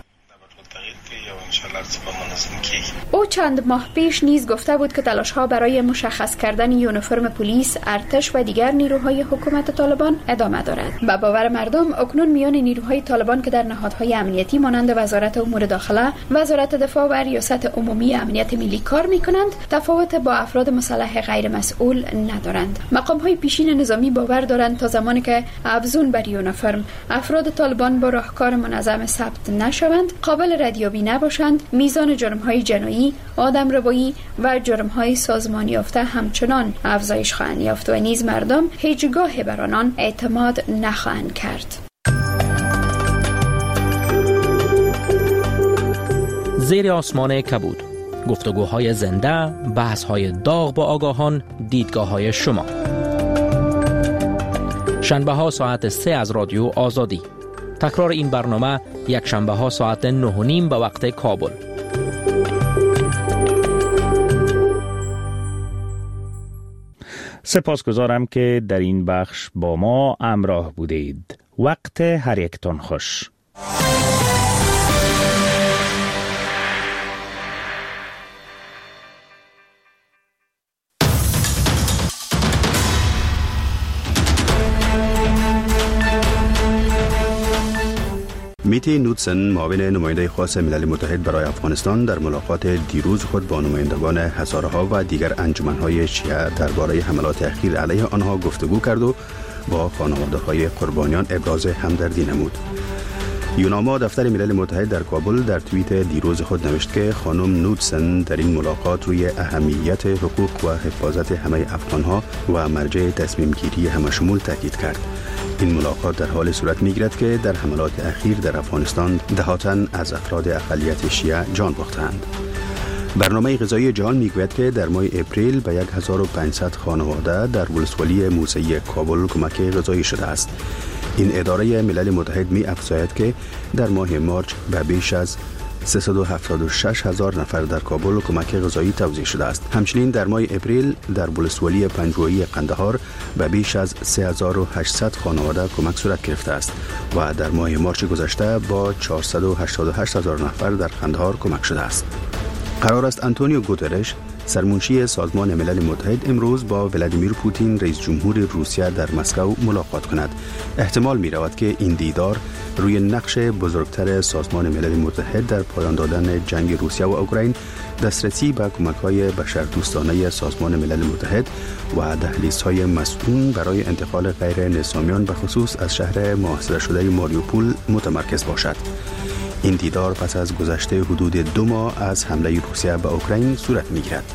او چند ماه پیش نیز گفته بود که تلاش‌ها برای مشخص کردن یونیفرم پلیس، ارتش و دیگر نیروهای حکومت طالبان ادامه دارد. به باور مردم اکنون میان نیروهای طالبان که در نهادهای امنیتی مانند وزارت امور داخله، وزارت دفاع و ریاست عمومی امنیت ملی کار می‌کنند، تفاوت با افراد مسلح غیر مسئول ندارند. مقام‌های پیشین نظامی باور دارند تا زمانی که افزون بر یونیفرم افراد طالبان با راهکار منظم ثبت نشوند، قابل ردیابی نباشد میگوشند میزان جرم‌های جنایی، آدمربایی و جرم‌های سازمانی یافته همچنان افزایش خواهند یافت و نیز مردم هیچگاه بر آنان اعتماد نخواهند کرد. زیر آسمان کبود، گفتگوهای زنده، بحث‌های داغ با آگاهان، دیدگاه‌های شما. شنبه ها ساعت سه از رادیو آزادی. تکرار این برنامه یک شنبه ها ساعت نه و نیم به وقت کابل. سپاسگزارم که در این بخش با ما همراه بودید. وقت هر یکتان خوش. میتی نودسن، معاون نماینده خاص ملل متحد برای افغانستان، در ملاقات دیروز خود با نمایندگان هزارها و دیگر انجمن‌های شیعه درباره حملات اخیر علیه آنها گفتگو کرد و با خانواده‌های قربانیان ابراز همدردی نمود. یوناما دفتر ملل متحد در کابل در توییت دیروز خود نوشت که خانم نودسن در این ملاقات روی اهمیت حقوق و حفاظت همه افغانها و مرجع تصمیم گیری همشمول تاکید کرد. این ملاقات در حال صورت می‌گیرد که در حملات اخیر در افغانستان دهاتاً از افراد اقلیت شیعه جان باختند. برنامه غذایی جهان میگوید که در ماه اپریل به هزار و پانصد خانواده در ولسوالی موسعی کابل کمک غذایی شده است. این اداره ملل متحد می افزاید که در ماه مارچ به بیش از سیصد و هفتاد و شش هزار نفر در کابل کمک غذایی توزیع شده است. همچنین در ماه اپریل در ولسوالی پنجوئی قندهار به بیش از سه هزار و هشتصد خانواده کمک صورت گرفته است و در ماه مارچ گذشته با چهارصد و هشتاد و هشت هزار نفر در قندهار کمک شده است. قرار است آنتونیو گوترش، سرمنشی سازمان ملل متحد، امروز با ولادیمیر پوتین رئیس جمهور روسیه در مسکو ملاقات کند. احتمال می رود که این دیدار روی نقش بزرگتر سازمان ملل متحد در پایان دادن جنگ روسیه و اوکراین، دسترسی به کمک‌های بشردوستانه سازمان ملل متحد و دهلیزهای مسئول برای انتقال غیر نظامیان به خصوص از شهر محاصره شده ماریوپول متمرکز باشد. این دیدار پس از گذشته حدود دو ماه از حمله روسیه به اوکراین صورت می‌گیرد.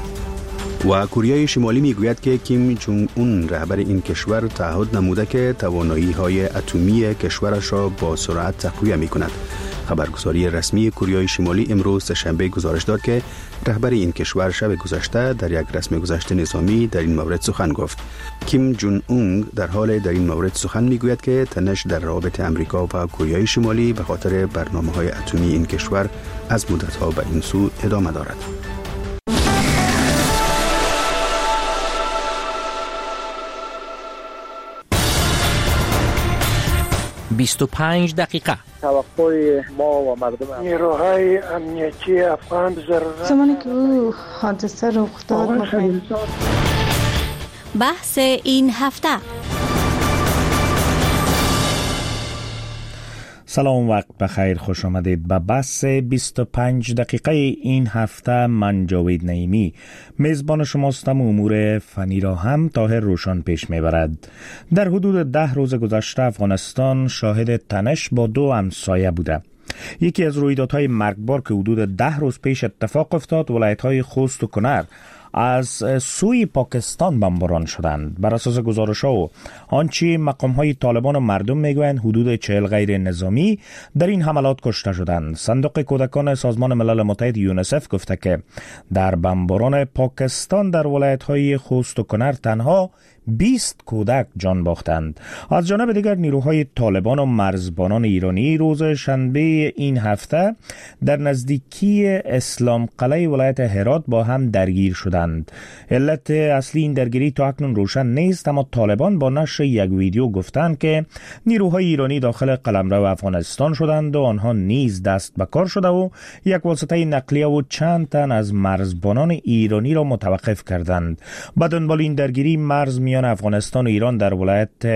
و کره شمالی میگوید که کیم جونگ اون رهبر این کشور تعهد نموده که توانایی‌های اتمی کشورش را با سرعت تقویت می‌کند. خبرگزاری رسمی کره شمالی امروز سه‌شنبه گزارش داد که رهبر این کشور شب گذشته در یک رسم گذشته نظامی در این مورد سخن گفت. کیم جون اونگ در حال در این مورد سخن میگوید که تنش در روابط امریکا و کره شمالی به خاطر برنامه‌های اتمی این کشور از مدت‌ها به این سو ادامه دارد. بیست و پنج دقیقه. توقع ما و مردم نیروهای امنیتی افغان ضرورت زمانی که او حادثه رخ داد. بحث این هفته. سلام، وقت بخیر، خوش آمدید به بحث بیست و پنج دقیقه این هفته. من جاوید نعیمی میزبان شماستم. امور فنی را هم طاهر روشن پیش میبرد. در حدود ده روز گذشته افغانستان شاهد تنش با دو همسایه بوده. یکی از رویدادهای مرگبار که حدود ده روز پیش اتفاق افتاد، ولایت‌های خوست و کنر از سوی پاکستان بمباران شدند. بر اساس گزارش‌ها و آنچه مقام‌های طالبان و مردم میگویند، حدود چهل غیر نظامی در این حملات کشته شدند. صندوق کودکان سازمان ملل متحد یونیسف گفته که در بمباران پاکستان در ولایت‌های خوست و کنر تنها بیست کودک جان باختند. از جانب دیگر نیروهای طالبان و مرزبانان ایرانی روز شنبه این هفته در نزدیکی اسلام قلعه ولایت هرات با هم درگیر شدند. علت اصلی این درگیری تا اکنون روشن نیست، اما طالبان با نشر یک ویدیو گفتند که نیروهای ایرانی داخل قلمرو افغانستان شدند و آنها نیز دست به کار شده و یک واسطه نقلیه و چند تن از مرزبانان ایرانی را متوقف کردند. به دنبال این درگیری مرز میان افغانستان و ایران در ولایت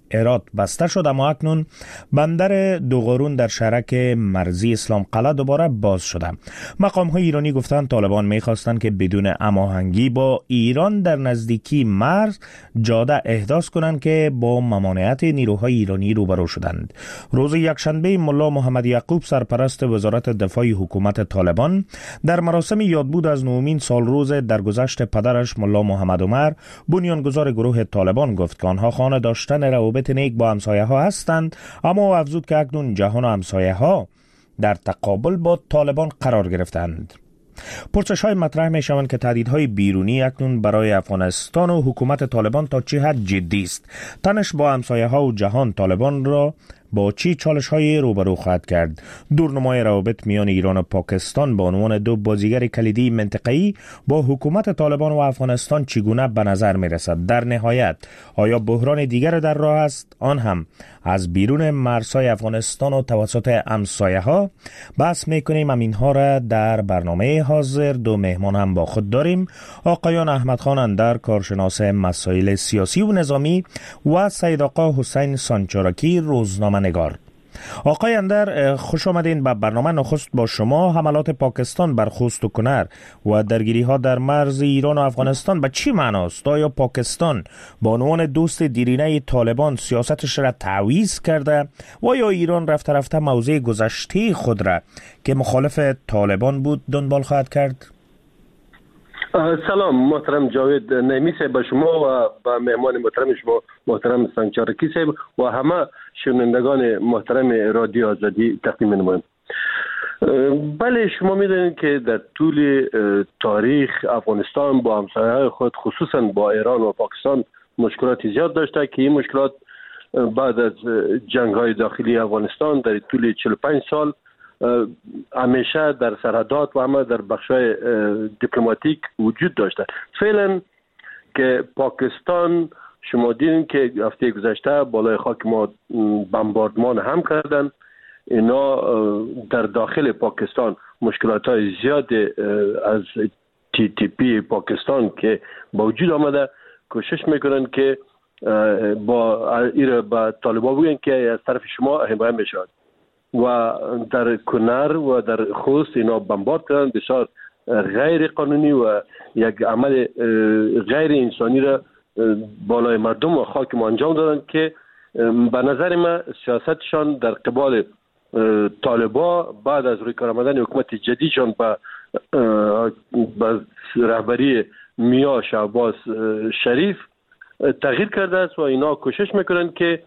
هرات بسته شد، اما اکنون بندر دوغارون در شهرک مرزی اسلام قلعه دوباره باز شده. مقام های ایرانی گفتند طالبان میخواستند که بدون هماهنگی با ایران در نزدیکی مرز جاده احداث کنند که با ممانعت نیروهای ایرانی روبرو شدند. روز یکشنبه ملا محمد یعقوب سرپرست وزارت دفاع حکومت طالبان در مراسم یادبود از نومین سال روز درگذشت پدرش ملا محمد عمر بنیانگذار گروه طالبان گفت که آنها خانه داشتن روابط نیک با همسایه ها هستند، اما افزود که اکنون جهان و همسایه ها در تقابل با طالبان قرار گرفتند. پرسش های مطرح می شوند که تهدیدهای بیرونی اکنون برای افغانستان و حکومت طالبان تا چه حد جدی است. تنش با همسایه ها و جهان طالبان را با چی چالش های روبرو خواهد کرد؟ دورنمای روابط میان ایران و پاکستان با عنوان دو بازیگر کلیدی منطقه‌ای با حکومت طالبان و افغانستان چگونه به نظر می رسد؟ در نهایت آیا بحران دیگر در راه است، آن هم از بیرون مرزهای افغانستان و توسط همسایه ها؟ بحث می کنیم. همینها را در برنامه حاضر دو مهمان هم با خود داریم. آقایان احمد خان اندر، کارشناس مسائل سیاسی و نظامی، و سید آقا حسین سانچارکی، روزنامه نگار. آقای اندر، خوش آمدین به برنامه. نخست با شما، حملات پاکستان بر خوست و کنر و درگیری ها در مرز ایران و افغانستان به چی معناست؟ آیا پاکستان با عنوان دوست دیرینه طالبان سیاستش را تعویض کرده و یا ایران رفته رفته موضع گذشته خود را که مخالف طالبان بود دنبال خواهد کرد؟ سلام محترم جاوید نعیمی صاحب، به شما و به مهمان محترم شما محترم سانچارکی صاحب و همه شنوندگان محترم رادیو آزادی تقدیم نمایم. بله، شما میدونید که در طول تاریخ افغانستان با همسایه‌های خود خصوصا با ایران و پاکستان مشکلات زیاد داشته که این مشکلات بعد از جنگ‌های داخلی افغانستان در طول چهل و پنج سال همیشه در سرحدات و همه در بخش‌های دیپلماتیک وجود داشته. فعلا که پاکستان شما دیدین که هفته گذشته بالای خاک ما بمباردمان هم کردن. اینا در داخل پاکستان مشکلات های زیاد از تی تی پی پاکستان که با وجود آمده کوشش میکنن که با ایره با طالبان بگن که از طرف شما حمایت میشود و در کنر و در خوست اینا بمبارد کردن، بسیار غیر قانونی و یک عمل غیر انسانی را بالای مردم و خاک ما انجام دادن که به نظر من سیاستشان در قبال طالبا بعد از روی کار آمدن حکومت جدیدشان با با رهبری میا شهباز شریف تغییر کرده است و اینا کوشش میکنن که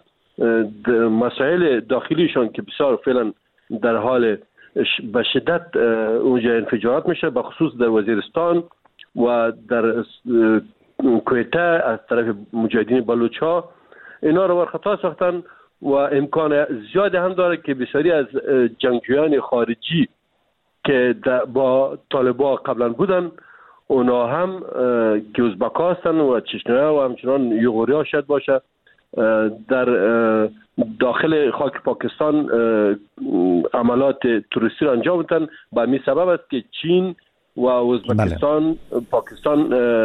مسائل داخلیشان که بسیار فعلا در حال به شدت اونجا انفجارات میشه، به خصوص در وزیرستان و در کویته از طرف مجاهدین بلوچ ها، اینا رو برخطا ساختن و امکان زیاد هم داره که بسیاری از جنگجویان خارجی که با طالبا قبلا بودن اونا هم که ازبک هستن و چشنه و همچنان یغوری ها شد باشه در داخل خاک پاکستان عملات توریستی را انجام میدن. به همین سبب است که چین و ازبکستان بله. پاکستان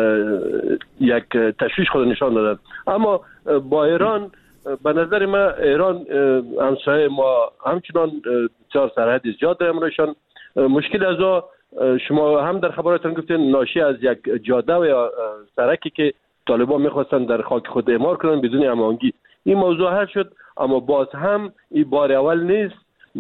یک تشویش خود نشان دادن. اما با ایران به نظر من ایران همسایه ما همچنان بسیار سرحد زیاد داریم رایشان. مشکل از شما هم در خبراتون گفتین ناشی از یک جاده و یا سرکی که طالبان میخواستن در خاک خود اعمار کنن بدون هماهنگی. این موضوع حل شد، اما باز هم این بار اول نیست.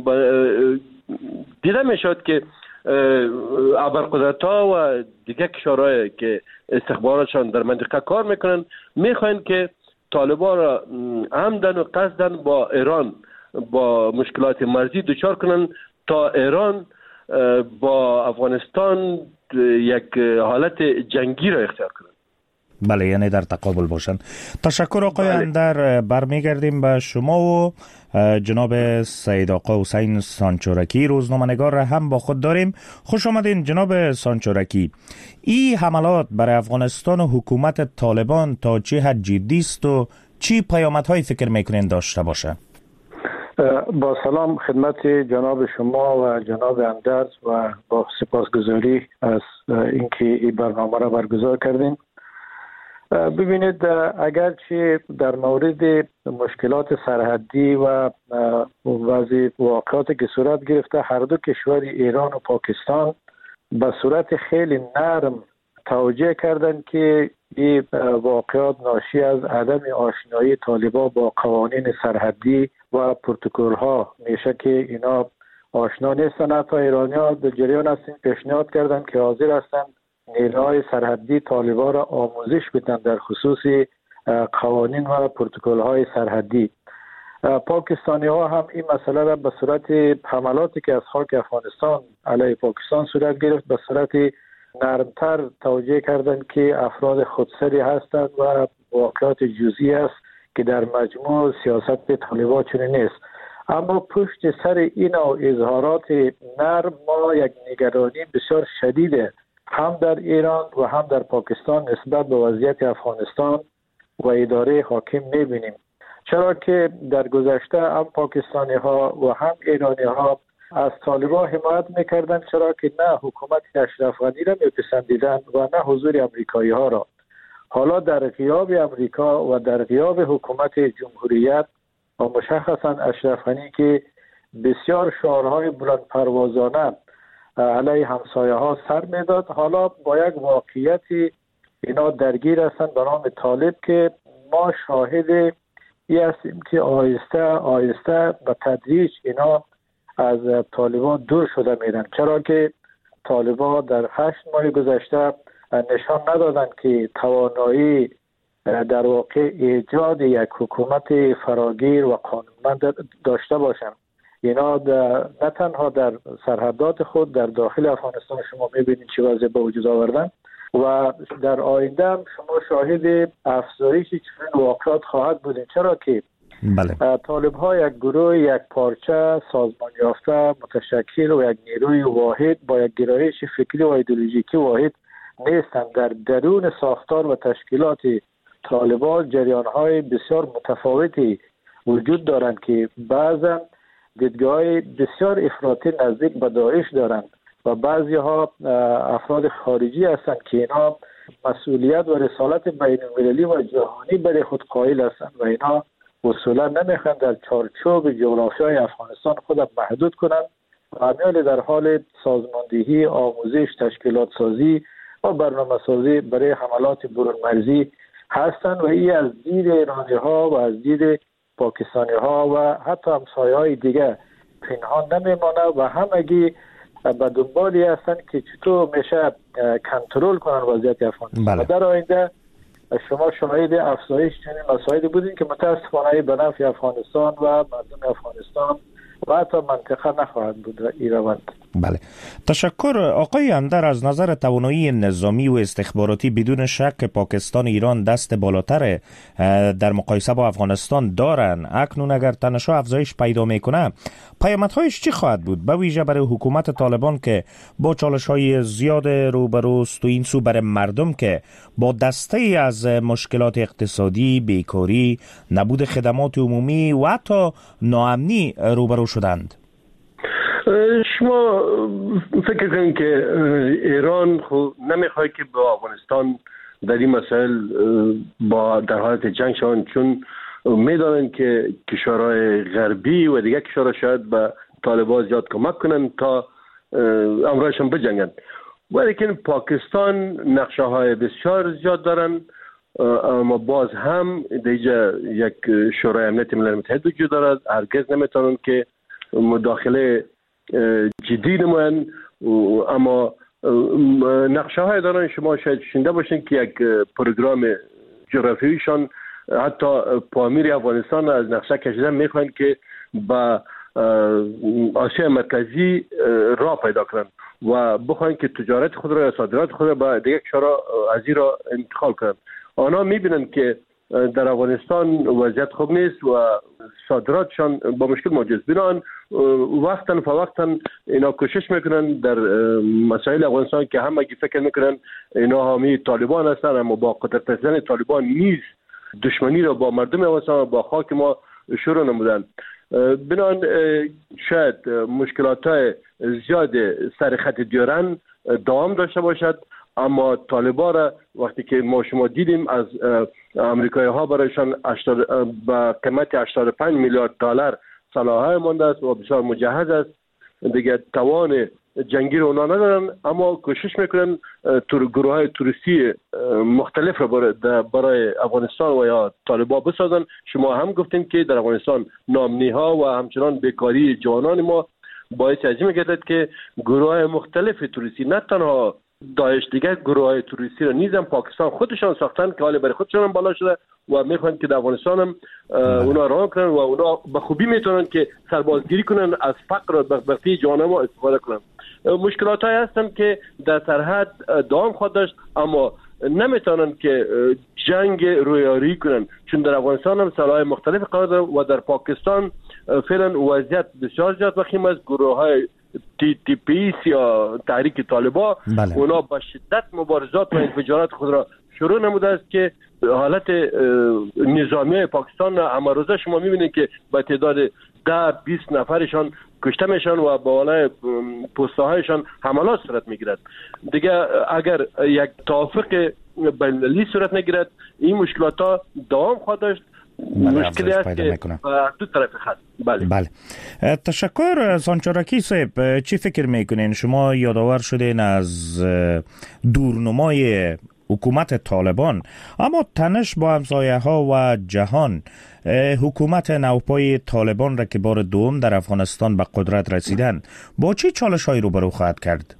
دیده میشد که ابرقدرت‌ها و دیگه کشورهای که استخباراتشان در منطقه کار میکنن میخواین که طالبان را عمدن و قصدن با ایران با مشکلات مرزی دچار کنن تا ایران با افغانستان یک حالت جنگی را اختیار کنن. بله، یعنی در تقابل باشن. تشکر آقای اندر. برمیگردیم به شما و جناب سید آقا حسین سانچارکی، روزنامه نگار را هم با خود داریم. خوش آمدین جناب سانچارکی. این حملات برای افغانستان و حکومت طالبان تا چه حد جدی است و چی پیامدهای فکر میکنین داشته باشه؟ با سلام خدمت جناب شما و جناب اندرز و با سپاسگزاری از اینکه این برنامه را برگزار کردین. ببینید اگرچه در مورد مشکلات سرحدی و وضع واقعاتی که صورت گرفته هر دو کشور ایران و پاکستان به صورت خیلی نرم توجیه کردند که این واقعات ناشی از عدم آشنایی طالبان با قوانین سرحدی و پروتکل ها میشه که اینا آشنا نیستن. حتی ایرانی ها در جریان هستند پیشنهاد کردند که حاضر هستند نیروهای سرحدی طالبان را آموزش بدن در خصوص قوانین و پروتکل های سرحدی. پاکستانی ها هم این مسئله را به صورت حملاتی که از خاک افغانستان علیه پاکستان صورت گرفت به صورت نرمتر توجیه کردند که افراد خودسری هستند و واقعات جزئی است که در مجموع سیاست طالبان چنین نیست. اما پشت سر این و اظهارات نرم ما یک نگرانی بسیار شدیده هم در ایران و هم در پاکستان نسبت به وضعیت افغانستان و اداره حاکم میبینیم، چرا که در گذشته هم پاکستانی ها و هم ایرانی ها از طالبان حمایت میکردند، چرا که نه حکومت اشرف غنی را میپسندیدند و نه حضور امریکایی ها را. حالا در غیاب امریکا و در غیاب حکومت جمهوریت و مشخصا اشرف غنی که بسیار شعارهای بلند پروازانه علیه همسایه ها سر میداد، حالا با یک واقعیتی اینا درگیر هستند به نام طالب که ما شاهد ای هستیم که آهسته آهسته به تدریج اینا از طالبان دور شده میرن، چرا که طالبان در هشت ماه گذشته نشان ندادند که توانایی در واقع ایجاد یک حکومت فراگیر و قانونمند داشته باشند. اینا نه تنها در سرحدات خود در داخل افغانستان شما میبینید چه وضع به وجود آوردن و در آینده هم شما شاهد افزایش چنین واقعات خواهد بودین، چرا که بله. طالب ها یک گروه یک پارچه سازمان یافته متشکل و یک نیروی واحد با یک گرایش فکری و ایدئولوژیکی واحد نیستند. در درون ساختار و تشکیلات طالبان جریان های بسیار متفاوتی وجود دارند که بعضا دیدگاه بسیار افراطی نزدیک به داعش دارند و بعضی ها افراد خارجی هستند که اینا مسئولیت و رسالت بین المللی و جهانی برای خود قائل هستند و اینا اصولا نمیخوان در چارچوب جغرافیای افغانستان خود محدود کنند و همیشه در حال سازماندهی، آموزش، تشکیلات سازی و برنامه سازی برای حملات برون مرزی هستند و این از دید ایرانی ها و از دید پاکستانی ها و حتی همسایه های دیگه پنهان نمیمانه و همگی به دنبالی هستند که چطور میشه کنترل کنن وضعیت افغانستان. بله. و در آینده شما شاهد افزایش چنین مسائلی بودین که متاسفانه به نفع افغانستان و مردم افغانستان و حتی منطقه نخواهد بود این روند. بله، تشکر آقای اندر. از نظر توانایی نظامی و استخباراتی بدون شک پاکستان و ایران دست بالاتر در مقایسه با افغانستان دارن. اکنون اگر تنش‌ها افزایش پیدا میکنه پیامدهایش چی خواهد بود، به ویژه برای حکومت طالبان که با چالش‌های زیاد روبروست و این سو برای مردم که با دسته از مشکلات اقتصادی، بیکاری، نبود خدمات عمومی و حتی ناامنی روبرو شدند؟ شما فکر کنید که ایران خود نمیخواد که با افغانستان در این مسائل با در حالت جنگ شوند، چون میدانند که کشورهای غربی و دیگر کشورها شاید به طالبان زیاد کمک کنند تا امرایشان بجنگند. ولیکن پاکستان نقشه های بسیار زیاد دارند، اما باز هم دیگه یک شورای امنیت ملل متحد وجود دارد. هرگز نمیتونند که مداخله جدی نمایند، اما نقشه های دارن. شما شاید شنیده باشین که یک پروگرام جغرافیاییشان حتی پامیر افغانستان از نقشه کشیدن میخواین که با آسیا مرکزی راه پیدا کنند و بخواین که تجارت خود را یا صادرات خود را با دیگر کشورها از این را انتقال کنند. آنها میبینند که در افغانستان وضعیت خوب نیست و صادراتشان با مشکل مواجه. بنابراین وقتا فوقتا اینا کوشش میکنن در مسائل افغانستان که همگی فکر میکنن اینا حامی طالبان هستن، اما با قدرت پسندی طالبان نیست دشمنی را با مردم افغانستان با خاک ما شروع نمودن. بنابراین شاید مشکلات های زیاد سر خط دیارن دوام داشته باشد، اما طالبان را وقتی که ما شما دیدیم از امریکایی ها برایشان با قیمت هشتاد و پنج میلیارد دلار سلاح‌های مانده است و بسیار مجهز است، دیگه توان جنگی رو اونا ندارن، اما کوشش میکنن گروه های توریستی مختلف رو برای افغانستان و یا طالبان بسازن. شما هم گفتین که در افغانستان نامنی ها و همچنان بیکاری جوانان ما باعث از این میگردد که گروه های مختلف توریستی، نه تنها داعش، دیگه گروه های توریستی رو نیزم پاکستان خودشان ساختن که حالا برای خودشان هم بالا شده و میخوان که در افغانستان هم اونا راه کنن و اونا به خوبی میتونن که سربازگیری کنن، از فقر و بدبختی جوانان ما استفاده کنن. مشکلات های هستن که در سرحد دوام خواهد داشت، اما نمیتونن که جنگ رویاری کنن، چون در افغانستان هم سلاح مختلف قرار داره و در پاکستان فعلا وضعیت بسیار زیاد وخیم است. گروه های تی تی پی یا تحریک طالبان بله. اونا با شدت مبارزات و انفجارات خود را شروع نموده است که حالت نظامی پاکستان امروزه شما میبینید که با تعداد ده بیست نفرشان کشته میشن و با بالای پسته هایشان حملات صورت میگیرد. دیگه اگر یک توافق بین‌المللی صورت نگیرد این مشکلات ها دوام خواهد داشت. مشکلی است که دو طرف خط. بله. بله. تشکر سانچارکی صاحب. چی فکر میکنین شما؟ یادآور شدین از دورنمای حکومت طالبان، اما تنش با همسایه ها و جهان، حکومت نوپای طالبان را که بار دوم در افغانستان به قدرت رسیدن با چه چالش هایی روبرو خواهد کرد؟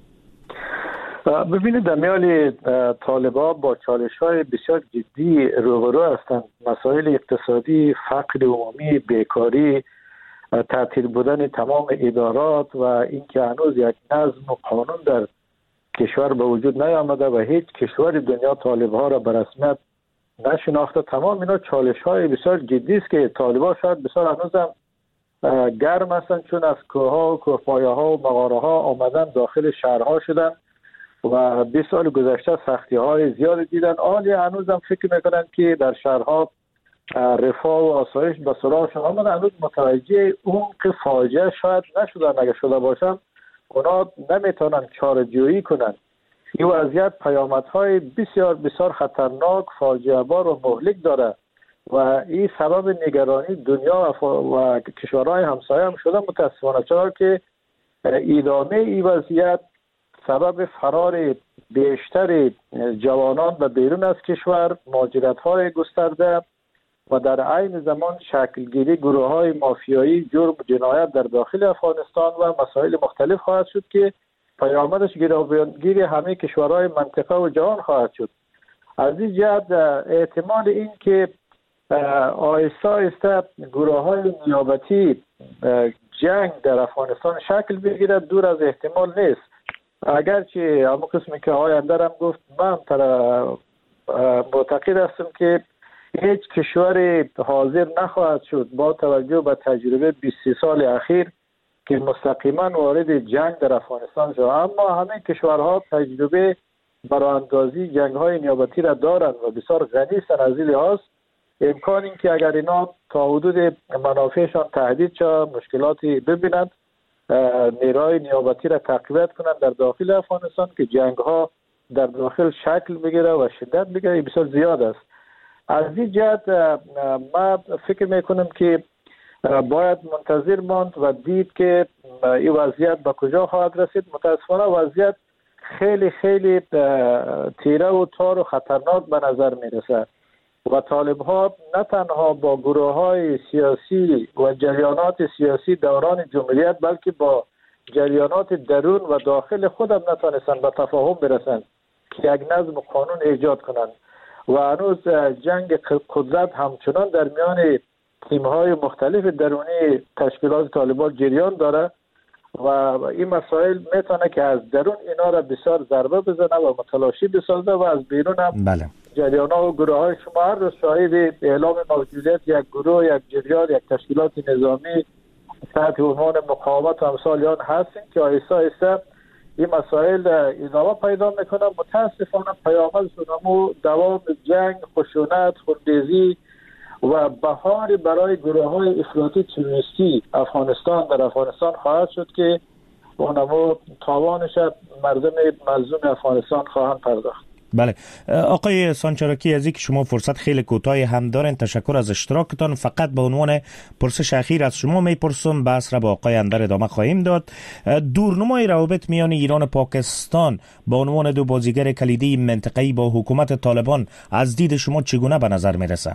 ببینید در میان طالبان با چالش های بسیار جدی روبرو هستند. مسائل اقتصادی، فقر عمومی، بیکاری، تعطیل بودن تمام ادارات و اینکه هنوز یک نظم و قانون در کشور به وجود نیامده و هیچ کشور دنیا طالب‌ها را به رسمیت نشناخته. تمام اینا چالش های بسیار جدی است که طالبان شاید بسیار هنوز هم گرم هستند، چون از کوه‌ها و کوهپایه‌ها و مغاره‌ها آمدن داخل شهرها شدن و بیست سال گذشته سختی‌های زیادی دیدن. آلی هنوز هم فکر میکنن که در شهرها رفاه و آسایش به سراغشون آمده. هنوز متوجه عمق فاجعه شاید نشدن. اگر شده باشن اونا نمیتونن چاره‌جویی کنن. این وضعیت پیامدهای بسیار بسیار خطرناک، فاجعه بار و مهلک داره و این سبب نگرانی دنیا و کشورهای همسایه هم شده متاسفانه، چرا که ادامه این وضعیت سبب فرار بیشتر جوانان به بیرون از کشور، مهاجرت‌های گسترده و در عین زمان شکلگیری گروه‌های مافیایی، جرم و جنایت در داخل افغانستان و مسائل مختلف خواهد شد که پیامدش گیرابیانگیری همه کشورهای منطقه و جهان خواهد شد. از این جهت احتمال این که آهسته آهسته گروه‌های نیابتی جنگ در افغانستان شکل بگیرد دور از احتمال نیست. اگرچه همون قسمی که آقای اندر هم گفت، من معتقد هستم که هیچ کشور حاضر نخواهد شد با توجه به تجربه بیست و سه سال اخیر که مستقیما وارد جنگ در افغانستان شد. اما همه کشورها تجربه براندازی جنگ‌های نیابتی را دارند و بسیار غنی هستند از این لحاظ. امکان این که اگر اینا تا حدود منافعشان تهدید شد، مشکلاتی ببینند، نیروهای نیابتی را تقویت کنند در داخل افغانستان که جنگ‌ها در داخل شکل بگیره و شدت بگیره، بسیار زیاد است. از این جهت من فکر میکنم که باید منتظر ماند و دید که این وضعیت به کجا خواهد رسید. متاسفانه وضعیت خیلی خیلی تیره و تار و خطرناک به نظر میرسه و طالب ها نه تنها با گروه های سیاسی و جریانات سیاسی دوران جمهوریت، بلکه با جریانات درون و داخل خودم نتونستن به تفاهم برسند که یک نظم و قانون ایجاد کنند و هنوز جنگ قدرت همچنان در میان تیم‌های مختلف درونی تشکیلات طالبان جریان داره و این مسائل میتونه که از درون اینا را بسیار ضربه بزنه و متلاشی بسازه و از بیرون هم بله. جریان‌ها و گروه‌های شما هر روز شاهد اعلام موجودیت یک گروه، یک جریان، یک تشکیلات نظامی تحت عنوان مقاومت و امثالیان هستین که آهسته آهسته این مسائل ادامه پیدا میکنه. متاسفانه پیامد شدن دوام جنگ، خشونت، خونریزی و بهاری برای گروه های افراطی تروریستی افغانستان در افغانستان خواهد شد که اونمو تاوانش مردم مظلوم افغانستان خواهند پرداخت. بله آقای سانچاراکی، از اینکه شما فرصت خیلی کوتاهی هم دارین، تشکر از اشتراکتان. فقط به عنوان پرسش اخیر از شما میپرسم، بحث را با آقای اندر ادامه خواهیم داد. دورنمای روابط میان ایران و پاکستان به عنوان دو بازیگر کلیدی منطقه‌ای با حکومت طالبان از دید شما چگونه به نظر میرسه؟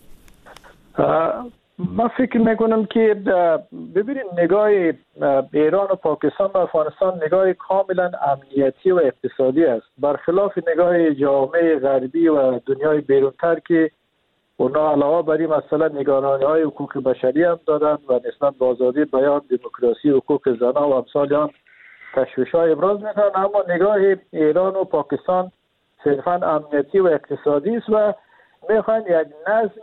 من فکر میکنم که ببینید نگاه ایران و پاکستان و افغانستان نگاه کاملا امنیتی و اقتصادی است، برخلاف نگاه جامعه غربی و دنیای بیرونتر که اونا علاوه بر این مسئله نگرانی های حقوق بشری هم دارند و نسبت به آزادی بیان، دموکراسی، حقوق زنان و امثال آن تشویش های ابراز میکنند. اما نگاه ایران و پاکستان صرفا امنیتی و اقتصادی است و میخواین یک نظم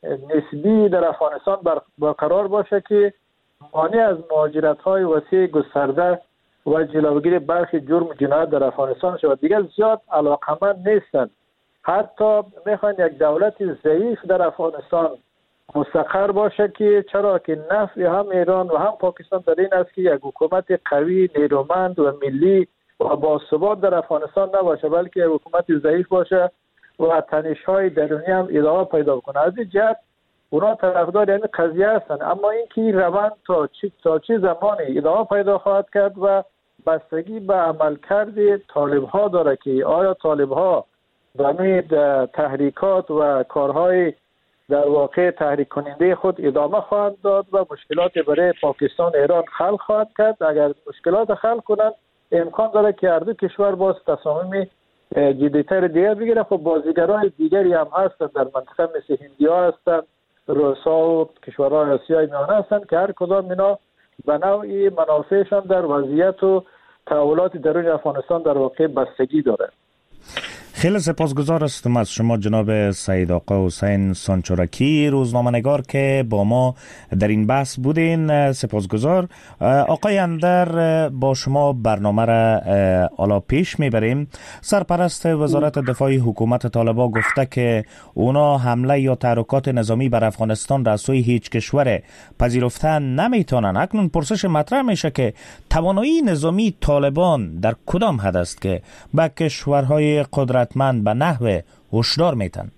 نسبی در افغانستان برقرار باشه که مانع از مهاجرت های وسیع گسترده و جلوگیری برخی جرم و جنایت در افغانستان شود. دیگر زیاد علاقمند نیستند. حتی میخوان یک دولت ضعیف در افغانستان مستقر باشه که چرا که نفع هم ایران و هم پاکستان در این است که یک حکومت قوی، نیرومند و ملی و باثبات در افغانستان نباشه، بلکه یک حکومت ضعیف باشه و تنش های درونی هم ادامه پیدا کنه. از این جهت اونا طرفدار یعنی قضیه هستند، اما اینکه این روند تا چه تا چه زمانی ادامه پیدا خواهد کرد و بستگی به عملکرد طالب ها داره که آیا طالب ها به تحریکات و کارهای در واقع تحریک کننده خود ادامه خواهند داد و مشکلات برای پاکستان ایران خلق خواهد کرد. اگر مشکلات خلق کنند امکان داره که هر دو کشور باز تصامیم جدیتر دیگر بگیره. خب بازیگرای دیگری هم هستند در منطقه، مثل هندیا هستند، روسا و کشورهای آسیای میانه هستند که هر کدام اینا به نوعی منافعشان در وضعیت و تحولات درون افغانستان در واقع بستگی داره. خیلی سپاسگزار هستم از شما جناب سید آقا حسین سانچاراکی، روزنامه‌نگار که با ما در این بحث بودین. سپاسگزار. آقای اندر، با شما برنامه را حالا پیش میبریم. سرپرست وزارت دفاع حکومت طالبان گفته که اونا حمله یا تحرکات نظامی بر افغانستان را از سوی هیچ کشور پذیرفته نمیتونن. اکنون پرسش مطرح میشه که توانایی نظامی طالبان در کدام حد است که به کشورهای قدرت من به نحو هشدار میتن؟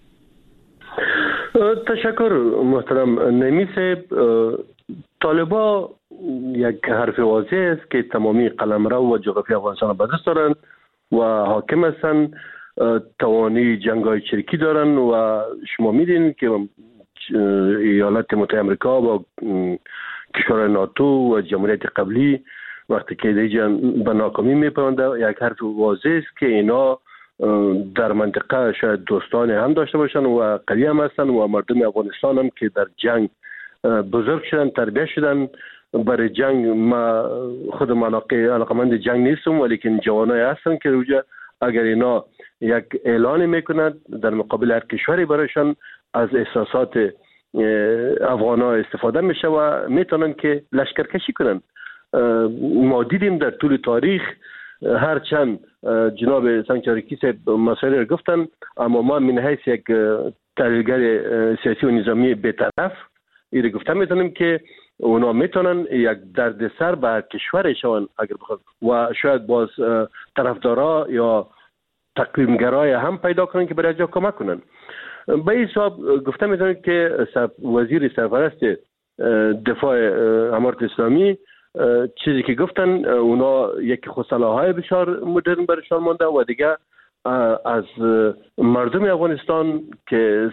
تشکر محترم نمی صاحب. طالبا یک حرف واضح است که تمامی قلمرو و جغرافی افغانستان به دست دارند و حاکم هستند، توانی جنگ‌های چریکی دارند و شما میدین که ایالات متحده آمریکا با کشورهای ناتو و جمهوریت قبلی وقتی که دیگه به ناکامی میپرونده، یک حرف واضح است که اینا در منطقه شاید دوستان هم داشته باشن و قوی هم هستن و مردم افغانستان هم که در جنگ بزرگ شدن، تربیت شدن برای جنگ. ما خود علاقمند جنگ نیستم، ولیکن جوانای هستن که روجه اگر اینا یک اعلان میکنند در مقابل هر کشوری برایشان از احساسات افغانا استفاده میشه و میتونن که لشکرکشی کنن. ما دیدیم در طول تاریخ هرچند جناب سانچاراکی صاحب مسائل را گفتن، اما ما من حیث یک تحلیلگر سیاسی و نظامی بی‌طرف این را گفته میتونیم که اونا میتونن یک دردسر به کشور شون اگر بخواد و شاید باز طرفدارا یا تقویمگرای هم پیدا کنن که برای جا کمک کنن. به این حساب گفته میتونیم که وزیر سرپرست دفاع امارت اسلامی چیزی که گفتن اونا یک خصلاحای بسیار مدرن برشان مانده و دیگه از مردم افغانستان که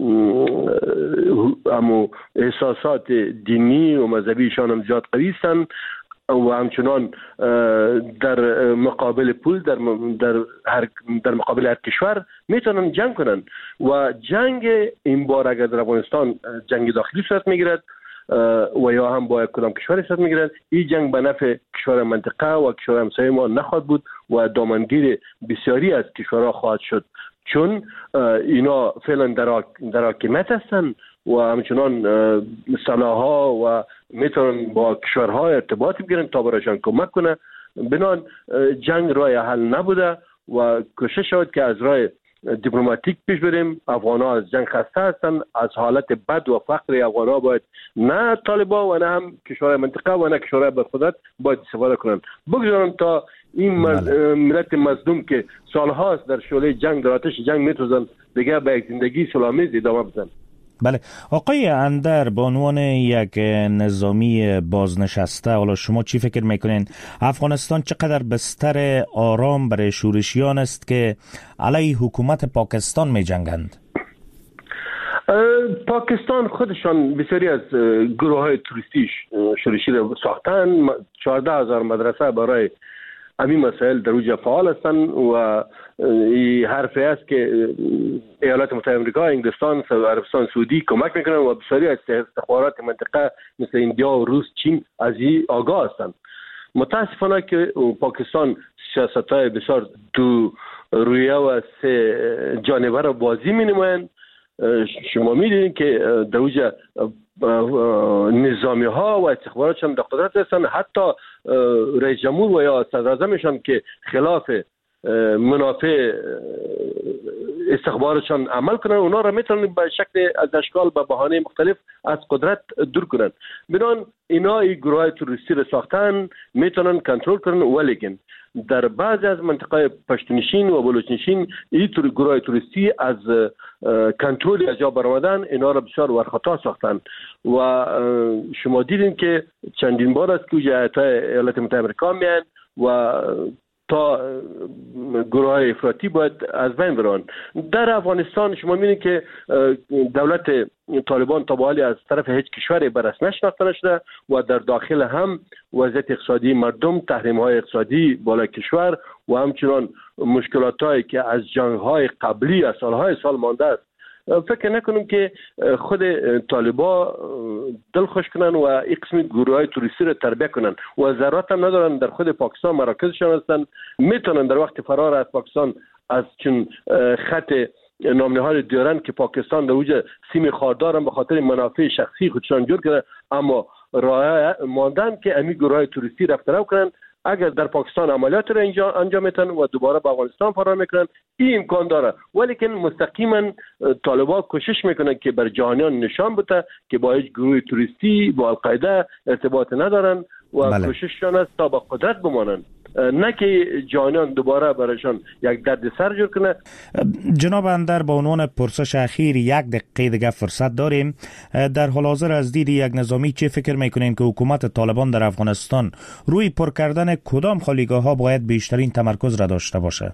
امو احساسات دینی و مذهبیشان هم زیاد قوی هستند و همچنان در مقابل پول در در هر در مقابل هر کشور میتونن جنگ کنن و جنگ این بار اگر در افغانستان جنگ داخلی صورت میگیرد و یا هم با کدام کشور صورت میگیرد، این جنگ به نفع کشور منطقه و کشور همسایه ما نخواهد بود و دامنگیر بسیاری از کشورها خواهد شد، چون اینا فعلا در در حاکمیت هستند و همچنان سلاح‌ها و میتونن با کشورها ارتباط بگیرن تا برایشان کمک کنه. بنان جنگ راه حل نبوده و کوشش شد که از راه دیپلماتیک پیش بریم. افغان‌ها از جنگ خسته هستند، از حالت بد و فقر افغان‌ها باید نه طالبان و نه هم کشورهای منطقه و نه کشورهای برخودت باید استفاده کنند. بگذارن تا این ملت مظلوم که سالهاست در شعله جنگ در آتش جنگ می‌سوزند دیگه به یک زندگی سلامیز ادامه بدن. بله آقای اندر، به عنوان یک نظامی بازنشسته، حالا شما چی فکر میکنین افغانستان چقدر بستر آرام برای شورشیان است که علیه حکومت پاکستان می جنگند؟ پاکستان خودشان بسیاری از گروه های توریستی شورشی را ساختن. چهارده هزار مدرسه برای همین مسائل در اوج فعال هستند و این حرفی است که ایالات متحده آمریکا، انگلستان، عربستان سعودی کمک میکنن و بسیاری از استخبارات منطقه مثل اندیا و روس، چین از این آگاه هستند. متاسفانه که پاکستان سیاست‌های بسیار دو رویه و سه جانبه را بازی می‌نمایند. شما می‌دونید که در اوج نظامی ها و استخباراتشان در قدرت هستند. حتی رئیس جمهور و یا صدر اعظمشان که خلاف منافع استخباراتشان عمل کنند، اونا را میتونن به شکل از اشکال به بهانه مختلف از قدرت دور کنند. بنان اینا این گروه توریستی را ساختن، میتونن کنترل کنن، ولیکن در بعضی از منطقه پشتونشین و بلوچنشین این گروه توریستی از کنترل از جا برآمدن، اینا را بسیار ورخطا ساختن و شما دیدین که چندین بار است که جهت‌های ایالات متحده آمریکا میان و تا گروه های افراطی باید از بین برن. در افغانستان شما می‌بینید که دولت طالبان تا به حال از طرف هیچ کشوری به رسمیت شناخته نشده و در داخل هم وضعیت اقتصادی مردم، تحریم‌های اقتصادی بالای کشور و همچنان مشکلاتایی که از جنگ‌های قبلی از سال‌های سال مانده است. فکر نکنم که خود طالبا دل خوش کنن و این قسم گروه‌های توریستی را تربیت کنن و ضرورت هم ندارن در خود پاکستان مراکزشان هستن. میتونن در وقت فرار از پاکستان از چون خط نامنهاد دیارن که پاکستان در اوج سیم خاردار هم به خاطر منافع شخصی خودشان جور کرده، اما راه ماندن که امی گروه‌های توریستی رفت رو کنن. اگر در پاکستان عملیات را انجام میتن و دوباره به افغانستان فرار میکنن، این امکان داره. ولیکن مستقیما طالبان کوشش میکنن که بر جهانیان نشان بده که با هیچ گروه توریستی با القاعده ارتباط ندارن و بله. کوشششان است تا به قدرت بمانن، نه که جهانیان دوباره برایشان یک درد سر جور کنه. جناب اندر، با عنوان پرسش اخیر یک دقیقه دیگه فرصت داریم. در حال حاضر از دید یک نظامی چه فکر میکنین که حکومت طالبان در افغانستان روی پر کردن کدام خالیگاه ها باید بیشترین تمرکز را داشته باشه؟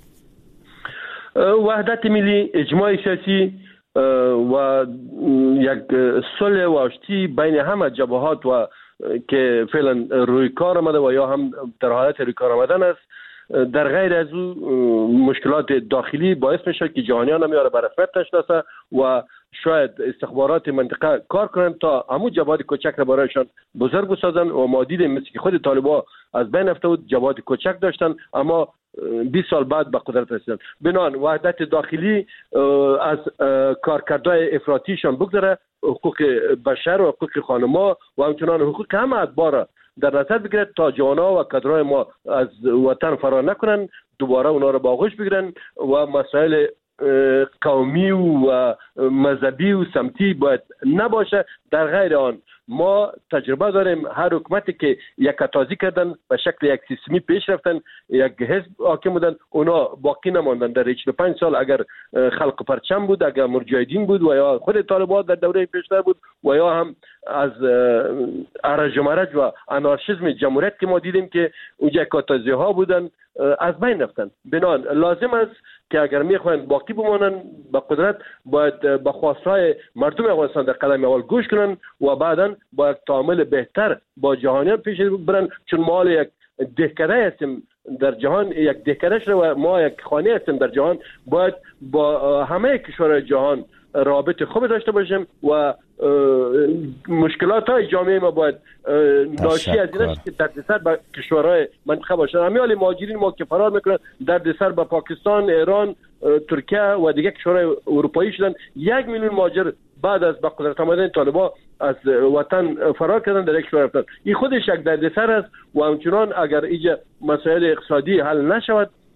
وحدت ملی، اجماع سیاسی و یک صلح و آشتی بین همه جبهات و که فعلا روی کار آمده و یا هم در حالت روی کار آمدن است. در غیر از او مشکلات داخلی باعث میشه که جهانیان هم یاره به رسمیت نشناسه و شاید استخبارات منطقه کار کنند تا همون جبهات کوچک را برایشان بزرگ بسازن و ما دیدیم مثل که خود طالبان از بین رفته بود، جبهات کوچک داشتن اما بیست سال بعد به قدرت رسیدن. بنان وحدت داخلی از کارکردهای افراطیشان بگذره، حقوق بشر و حقوق خانما و همچنان حقوق همه ادبار در نظر بگیرد تا جوانا و کادرهای ما از وطن فرار نکنن، دوباره اونا رو با آغوش بگیرن و مسائل قومی و مذهبی و سمتی باید نباشه. در غیر آن ما تجربه داریم هر حکومتی که یک تازی کردن به شکل یک سیستمی پیش رفتن، یک حزب حاکم بودن، اونا باقی نماندن. در هشتاد و پنج سال اگر خلق پرچم بود، اگر مجاهدین بود و یا خود طالبان در دوره پیشتر بود و یا هم از ارج و مرج و انارشیسم جمهوریت که ما دیدیم که اونجا کاتازی ها بودن، از بین رفتن. بنان لازم است که اگر میخواین باقی بمانن به قدرت باید به خواستهای مردم افغانستان در قدم اول گوش کنن و بعدا باید تعامل بهتر با جهانیان پیش برن، چون ما یک دهکده هستیم در جهان، یک دهکده شده و ما یک خانه هستیم در جهان. باید با همه کشورهای جهان رابط خوب داشته باشیم و مشکلات های جامعه ما باید ناشی از این است که دردسر به کشورهای منطقه باشه. همیال مهاجرین ما که فرار میکنن دردسر به پاکستان، ایران، ترکیه و دیگه کشورهای اروپایی شدن. یک میلیون مهاجر بعد از به قدرت آمدن طالبان از وطن فرار کردن، در یک کشور رفتن. این خودش یک دردسر است و همچنان اگر اینجا مسائل اقتصادی حل نشود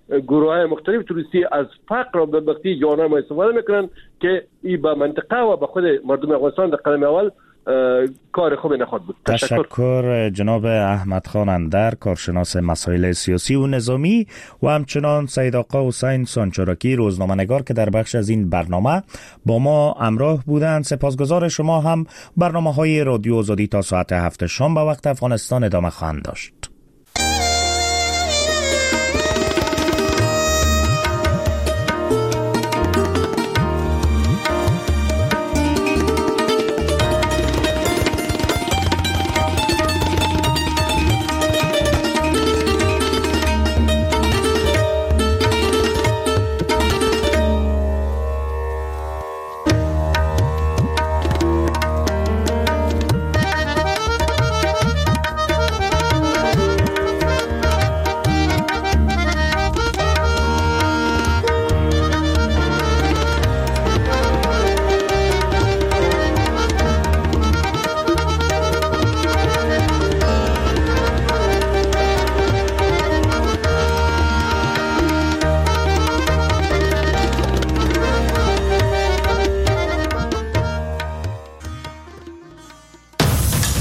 گروه های مختلف توریستی از فقر و بدبختی جوانان ما استفاده میکنن که این به منطقه و به خود مردم افغانستان در قدم اول کار خوب نخواهد بود. تشکر, تشکر جناب احمد خان اندر، کارشناس مسائل سیاسی و نظامی، و همچنان سید آقا حسین سانچاراکی، روزنامه‌نگار که در بخش از این برنامه با ما همراه بودند. سپاسگزار شما هم. برنامه‌های رادیو آزادی تا ساعت هفت شام به وقت افغانستان ادامه خواهند داشت.